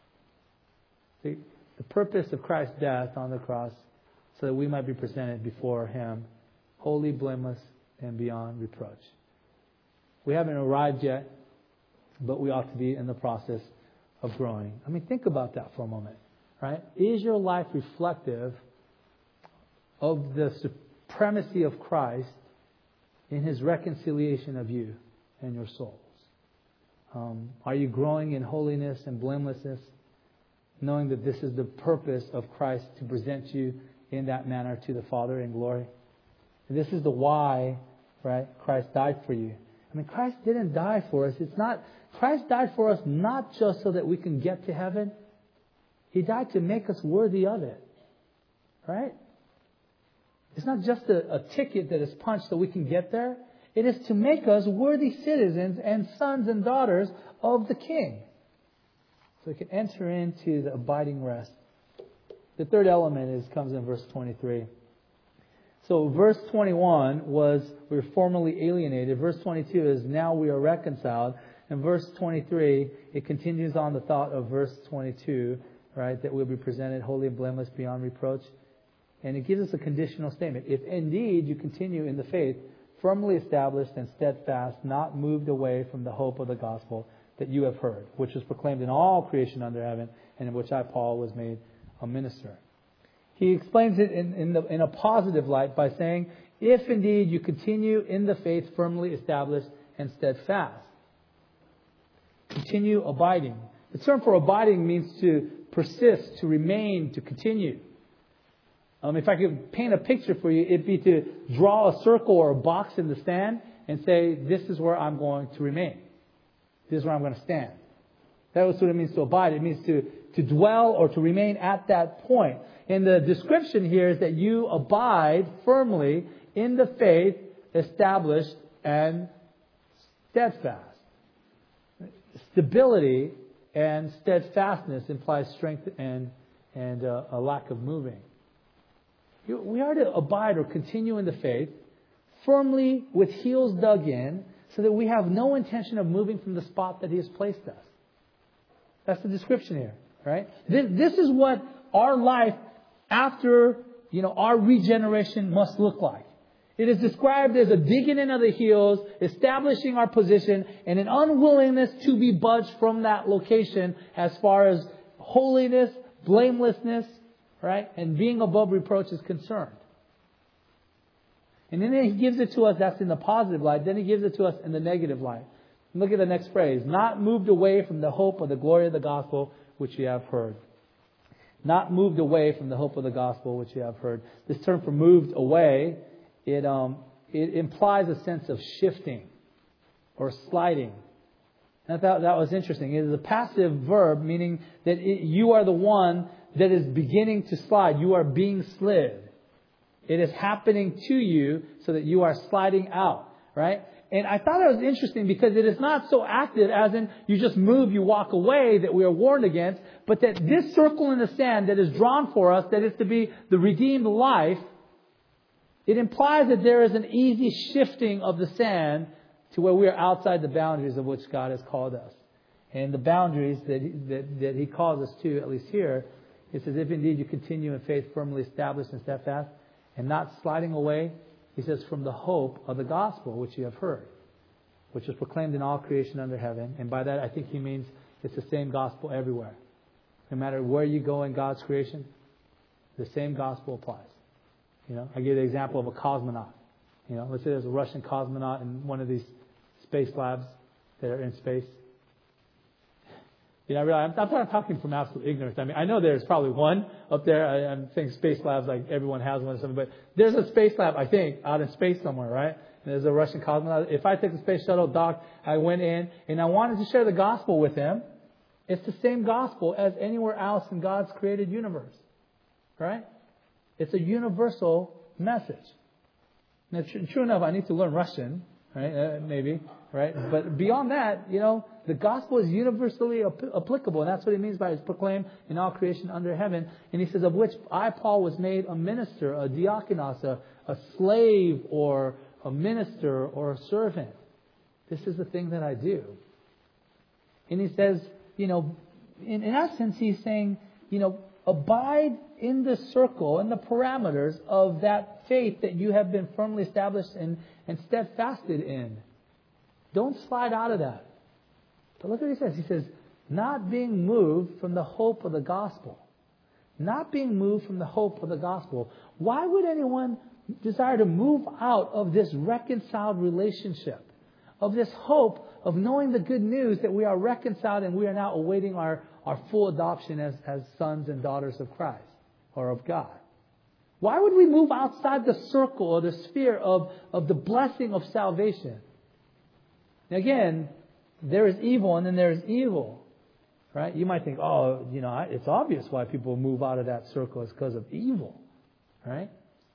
The, the purpose of Christ's death on the cross, so that we might be presented before Him, holy, blameless, and beyond reproach. We haven't arrived yet, but we ought to be in the process of growing. I mean, think about that for a moment, right? Is your life reflective of the supremacy of Christ in His reconciliation of you and your souls? Um, are you growing in holiness and blamelessness, knowing that this is the purpose of Christ, to present you in that manner to the Father in glory? And this is the why, right? Christ died for you. I mean, Christ didn't die for us. It's not, Christ died for us not just so that we can get to heaven. He died to make us worthy of it. Right? It's not just a, a ticket that is punched so we can get there. It is to make us worthy citizens and sons and daughters of the King, so we can enter into the abiding rest. The third element is comes in verse twenty-three. So verse twenty-one was, we were formerly alienated. Verse twenty-two is, now we are reconciled. And verse twenty-three, it continues on the thought of verse twenty-two, right? That we'll be presented holy and blameless beyond reproach. And it gives us a conditional statement. If indeed you continue in the faith, firmly established and steadfast, not moved away from the hope of the gospel that you have heard, which was proclaimed in all creation under heaven, and in which I, Paul, was made a minister. He explains it in, in, the, in a positive light by saying, if indeed you continue in the faith firmly established and steadfast. Continue abiding. The term for abiding means to persist, to remain, to continue. Um, if I could paint a picture for you, it'd be to draw a circle or a box in the sand and say, this is where I'm going to remain. This is where I'm going to stand. That's what it means to abide. It means to, to dwell or to remain at that point. And the description here is that you abide firmly in the faith, established and steadfast. Stability and steadfastness implies strength and, and uh, a lack of moving. We are to abide or continue in the faith, firmly with heels dug in, so that we have no intention of moving from the spot that He has placed us. That's the description here, right? This, this is what our life after, you know, our regeneration must look like. It is described as a digging in of the heels, establishing our position, and an unwillingness to be budged from that location as far as holiness, blamelessness, right, and being above reproach is concerned. And then He gives it to us, that's in the positive light. Then He gives it to us in the negative light. Look at the next phrase. Not moved away from the hope of the glory of the gospel which you have heard. Not moved away from the hope of the gospel which you have heard. This term for moved away, it um it implies a sense of shifting or sliding. And I thought that was interesting. It is a passive verb, meaning that it, you are the one that is beginning to slide. You are being slid. It is happening to you so that you are sliding out, right? And I thought it was interesting because it is not so active as in you just move, you walk away, that we are warned against, but that this circle in the sand that is drawn for us, that is to be the redeemed life, it implies that there is an easy shifting of the sand to where we are outside the boundaries of which God has called us. And the boundaries that, that, that He calls us to, at least here, it says, if indeed you continue in faith firmly established and steadfast, and not sliding away, He says, from the hope of the gospel which you have heard, which is proclaimed in all creation under heaven. And by that, I think He means it's the same gospel everywhere. No matter where you go in God's creation, the same gospel applies. You know, I give the example of a cosmonaut. You know, let's say there's a Russian cosmonaut in one of these space labs that are in space. You know, I realize, I'm not talking from absolute ignorance. I mean, I know there's probably one up there. I, I'm thinking space labs, like everyone has one or something. But there's a space lab, I think, out in space somewhere, right? And there's a Russian cosmonaut. If I took the space shuttle dock, I went in and I wanted to share the gospel with him. It's the same gospel as anywhere else in God's created universe, right? It's a universal message. Now, true enough, I need to learn Russian, right? Uh, maybe, right? But beyond that, you know, the gospel is universally ap- applicable, and that's what he means by it's proclaimed in all creation under heaven. And he says, of which I, Paul, was made a minister, a diakonos, a, a slave, or a minister, or a servant. This is the thing that I do. And he says, you know, in, in essence, he's saying, you know, abide in the circle, in the parameters of that faith that you have been firmly established and, and steadfasted in. Don't slide out of that. But look what he says. He says, not being moved from the hope of the gospel. Not being moved from the hope of the gospel. Why would anyone desire to move out of this reconciled relationship? Of this hope of knowing the good news that we are reconciled and we are now awaiting our, our full adoption as, as sons and daughters of Christ or of God. Why would we move outside the circle or the sphere of, of the blessing of salvation? Now again, there is evil and then there is evil. Right? You might think, oh, you know, it's obvious why people move out of that circle is because of evil. Right?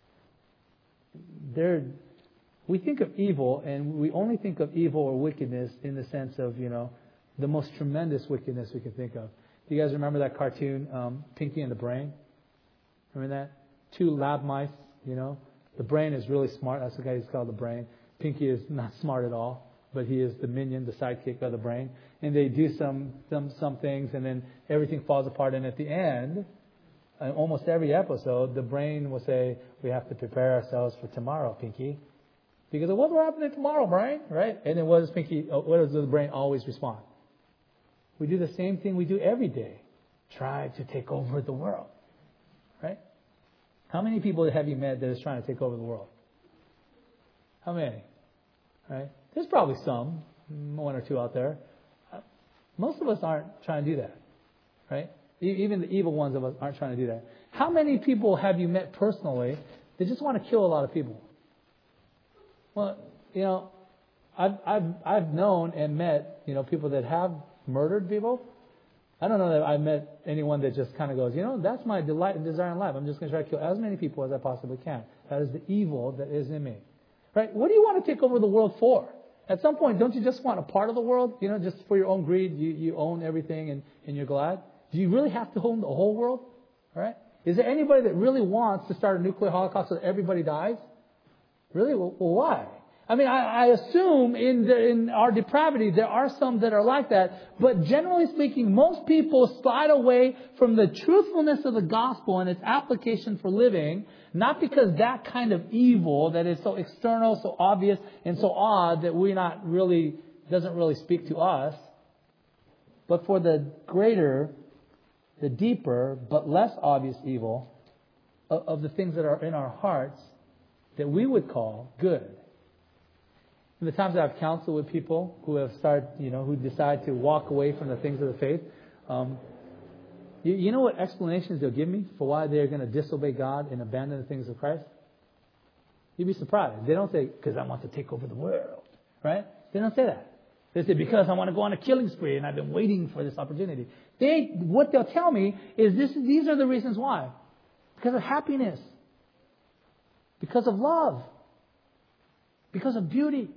There We think of evil, and we only think of evil or wickedness in the sense of, you know, the most tremendous wickedness we can think of. Do you guys remember that cartoon, um, Pinky and the Brain? Remember that? Two lab mice, you know. The brain is really smart. That's the guy who's called the Brain. Pinky is not smart at all, but he is the minion, the sidekick of the Brain. And they do some some, some things, and then everything falls apart. And at the end, uh, almost every episode, the Brain will say, we have to prepare ourselves for tomorrow, Pinky. Because what will happen tomorrow, Brain? Right? And then what does Pinky, what does the Brain always respond? We do the same thing we do every day. Try to take over the world. Right? How many people have you met that is trying to take over the world? How many? Right? There's probably some, one or two out there. Most of us aren't trying to do that. Right? Even the evil ones of us aren't trying to do that. How many people have you met personally that just want to kill a lot of people? Well, you know, I've I've I've known and met, you know, people that have murdered people. I don't know that I've met anyone that just kind of goes, you know, that's my delight and desire in life. I'm just going to try to kill as many people as I possibly can. That is the evil that is in me. Right? What do you want to take over the world for? At some point, don't you just want a part of the world? You know, just for your own greed, you, you own everything and, and you're glad? Do you really have to own the whole world? Right? Is there anybody that really wants to start a nuclear holocaust so that everybody dies? Really? Well, why? I mean, I, I assume in the, in our depravity there are some that are like that, but generally speaking, most people slide away from the truthfulness of the gospel and its application for living, not because that kind of evil that is so external, so obvious, and so odd that we're not really doesn't really speak to us, but for the greater, the deeper, but less obvious evil of, of the things that are in our hearts that we would call good. In the times that I've counseled with people who have started, you know, who decide to walk away from the things of the faith, um, you, you know what explanations they'll give me for why they're going to disobey God and abandon the things of Christ? You'd be surprised. They don't say, because I want to take over the world, right? They don't say that. They say, because I want to go on a killing spree and I've been waiting for this opportunity. They, what they'll tell me is this, these are the reasons why. Because of happiness. Because of love. Because of beauty.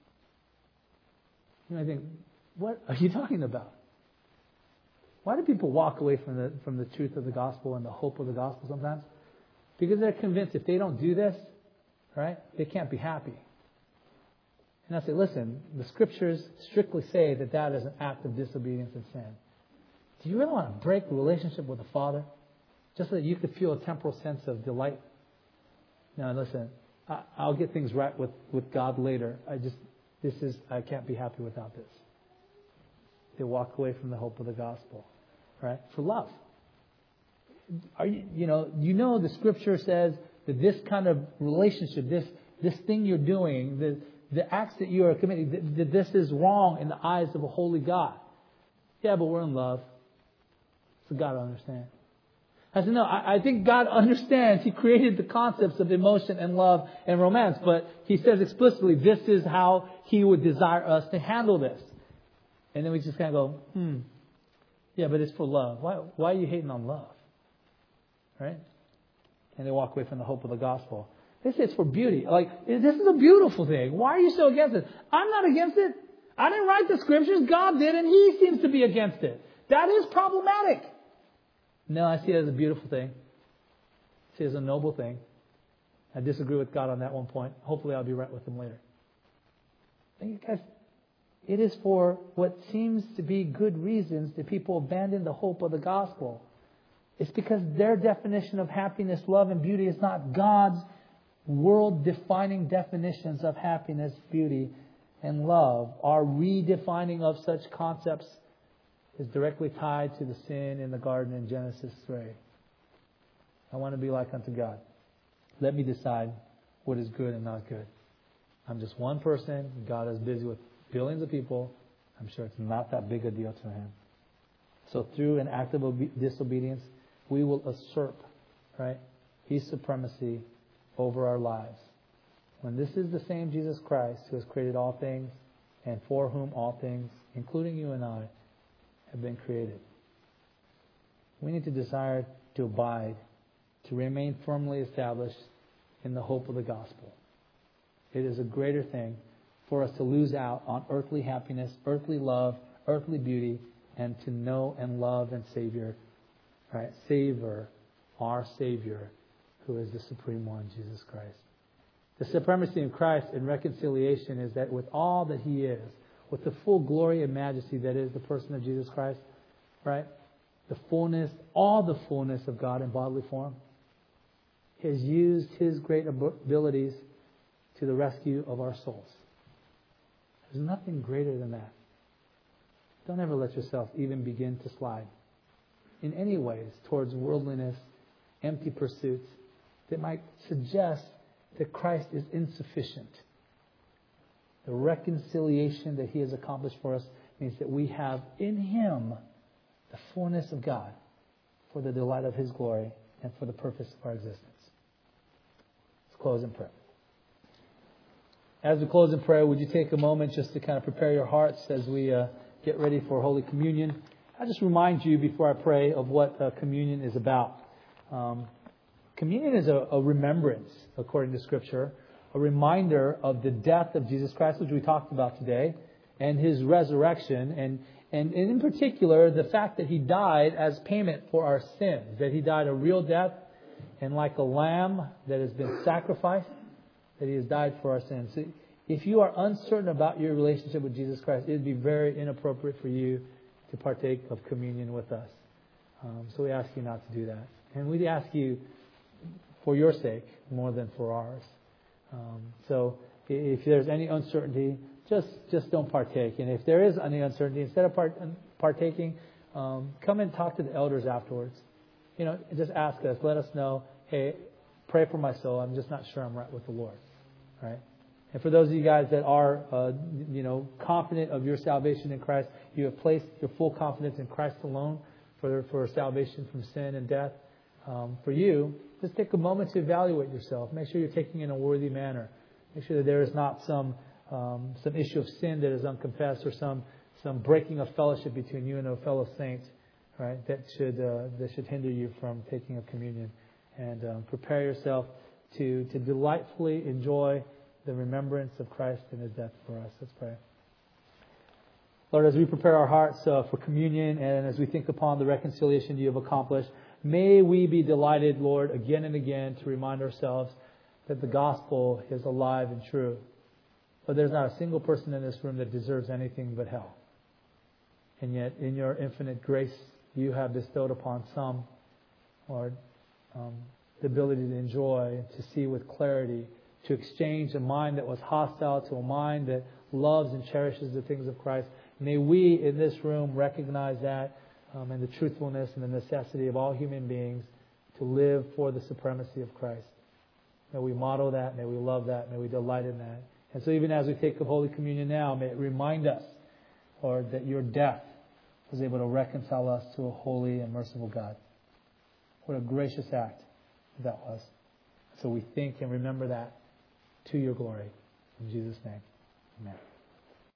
You know, I think, what are you talking about? Why do people walk away from the from the truth of the gospel and the hope of the gospel sometimes? Because they're convinced if they don't do this, right, they can't be happy. And I say, listen, the scriptures strictly say that that is an act of disobedience and sin. Do you really want to break the relationship with the Father just so that you could feel a temporal sense of delight? No, listen, I, I'll get things right with, with God later. I just, this is, I can't be happy without this. They walk away from the hope of the gospel, right? For love. Are you, you know, you know the scripture says that this kind of relationship, this this thing you're doing, the the acts that you are committing, that, that this is wrong in the eyes of a holy God. Yeah, but we're in love. So God will understand. I said, no, I, I think God understands. He created the concepts of emotion and love and romance, but He says explicitly, this is how He would desire us to handle this. And then we just kind of go, hmm, yeah, but it's for love. Why, why are you hating on love? Right? And they walk away from the hope of the gospel. They say it's for beauty. Like, this is a beautiful thing. Why are you so against it? I'm not against it. I didn't write the scriptures. God did, and He seems to be against it. That is problematic. No, I see it as a beautiful thing. I see it as a noble thing. I disagree with God on that one point. Hopefully I'll be right with Him later. Think, guys, it is for what seems to be good reasons that people abandon the hope of the gospel. It's because their definition of happiness, love, and beauty is not God's world-defining definitions of happiness, beauty, and love. Our redefining of such concepts is directly tied to the sin in the garden in Genesis three. I want to be like unto God. Let me decide what is good and not good. I'm just one person. God is busy with billions of people. I'm sure it's not that big a deal to Him. So through an act of obe- disobedience, we will usurp, right, His supremacy over our lives. When this is the same Jesus Christ who has created all things and for whom all things, including you and I, have been created. We need to desire to abide, to remain firmly established in the hope of the gospel. It is a greater thing for us to lose out on earthly happiness, earthly love, earthly beauty, and to know and love and Savior, right? Savor our Savior, who is the Supreme One, Jesus Christ. The supremacy of Christ in reconciliation is that with all that He is, with the full glory and majesty that is the person of Jesus Christ, right? The fullness, all the fullness of God in bodily form, He has used His great abilities to the rescue of our souls. There's nothing greater than that. Don't ever let yourself even begin to slide in any ways towards worldliness, empty pursuits that might suggest that Christ is insufficient. The reconciliation that He has accomplished for us means that we have in Him the fullness of God for the delight of His glory and for the purpose of our existence. Let's close in prayer. As we close in prayer, would you take a moment just to kind of prepare your hearts as we uh, get ready for Holy Communion? I'll just remind you before I pray of what uh, communion is about. Um, communion is a, a remembrance, according to Scripture, a reminder of the death of Jesus Christ, which we talked about today, and His resurrection, and, and, and in particular, the fact that He died as payment for our sins, that He died a real death, and like a lamb that has been sacrificed, that He has died for our sins. So if you are uncertain about your relationship with Jesus Christ, it would be very inappropriate for you to partake of communion with us. Um, so we ask you not to do that. And we ask you for your sake more than for ours. Um, so if there's any uncertainty, just just don't partake. And if there is any uncertainty, instead of part, partaking, um, come and talk to the elders afterwards. You know, just ask us. Let us know, hey, pray for my soul. I'm just not sure I'm right with the Lord. Right? And for those of you guys that are, uh, you know, confident of your salvation in Christ, you have placed your full confidence in Christ alone for for salvation from sin and death. Um, for you, just take a moment to evaluate yourself. Make sure you're taking it in a worthy manner. Make sure that there is not some um, some issue of sin that is unconfessed, or some some breaking of fellowship between you and a fellow saint, right? That should uh, that should hinder you from taking a communion. And um, prepare yourself to to delightfully enjoy the remembrance of Christ and His death for us. Let's pray. Lord, as we prepare our hearts uh, for communion, and as we think upon the reconciliation You have accomplished, may we be delighted, Lord, again and again to remind ourselves that the gospel is alive and true. But there's not a single person in this room that deserves anything but hell. And yet, in Your infinite grace, You have bestowed upon some, Lord, um, the ability to enjoy, to see with clarity, to exchange a mind that was hostile to a mind that loves and cherishes the things of Christ. May we in this room recognize that um, and the truthfulness and the necessity of all human beings to live for the supremacy of Christ. May we model that. May we love that. May we delight in that. And so even as we take the Holy Communion now, may it remind us, Lord, that Your death was able to reconcile us to a holy and merciful God. What a gracious act that was. So we think and remember that to Your glory. In Jesus' name, amen.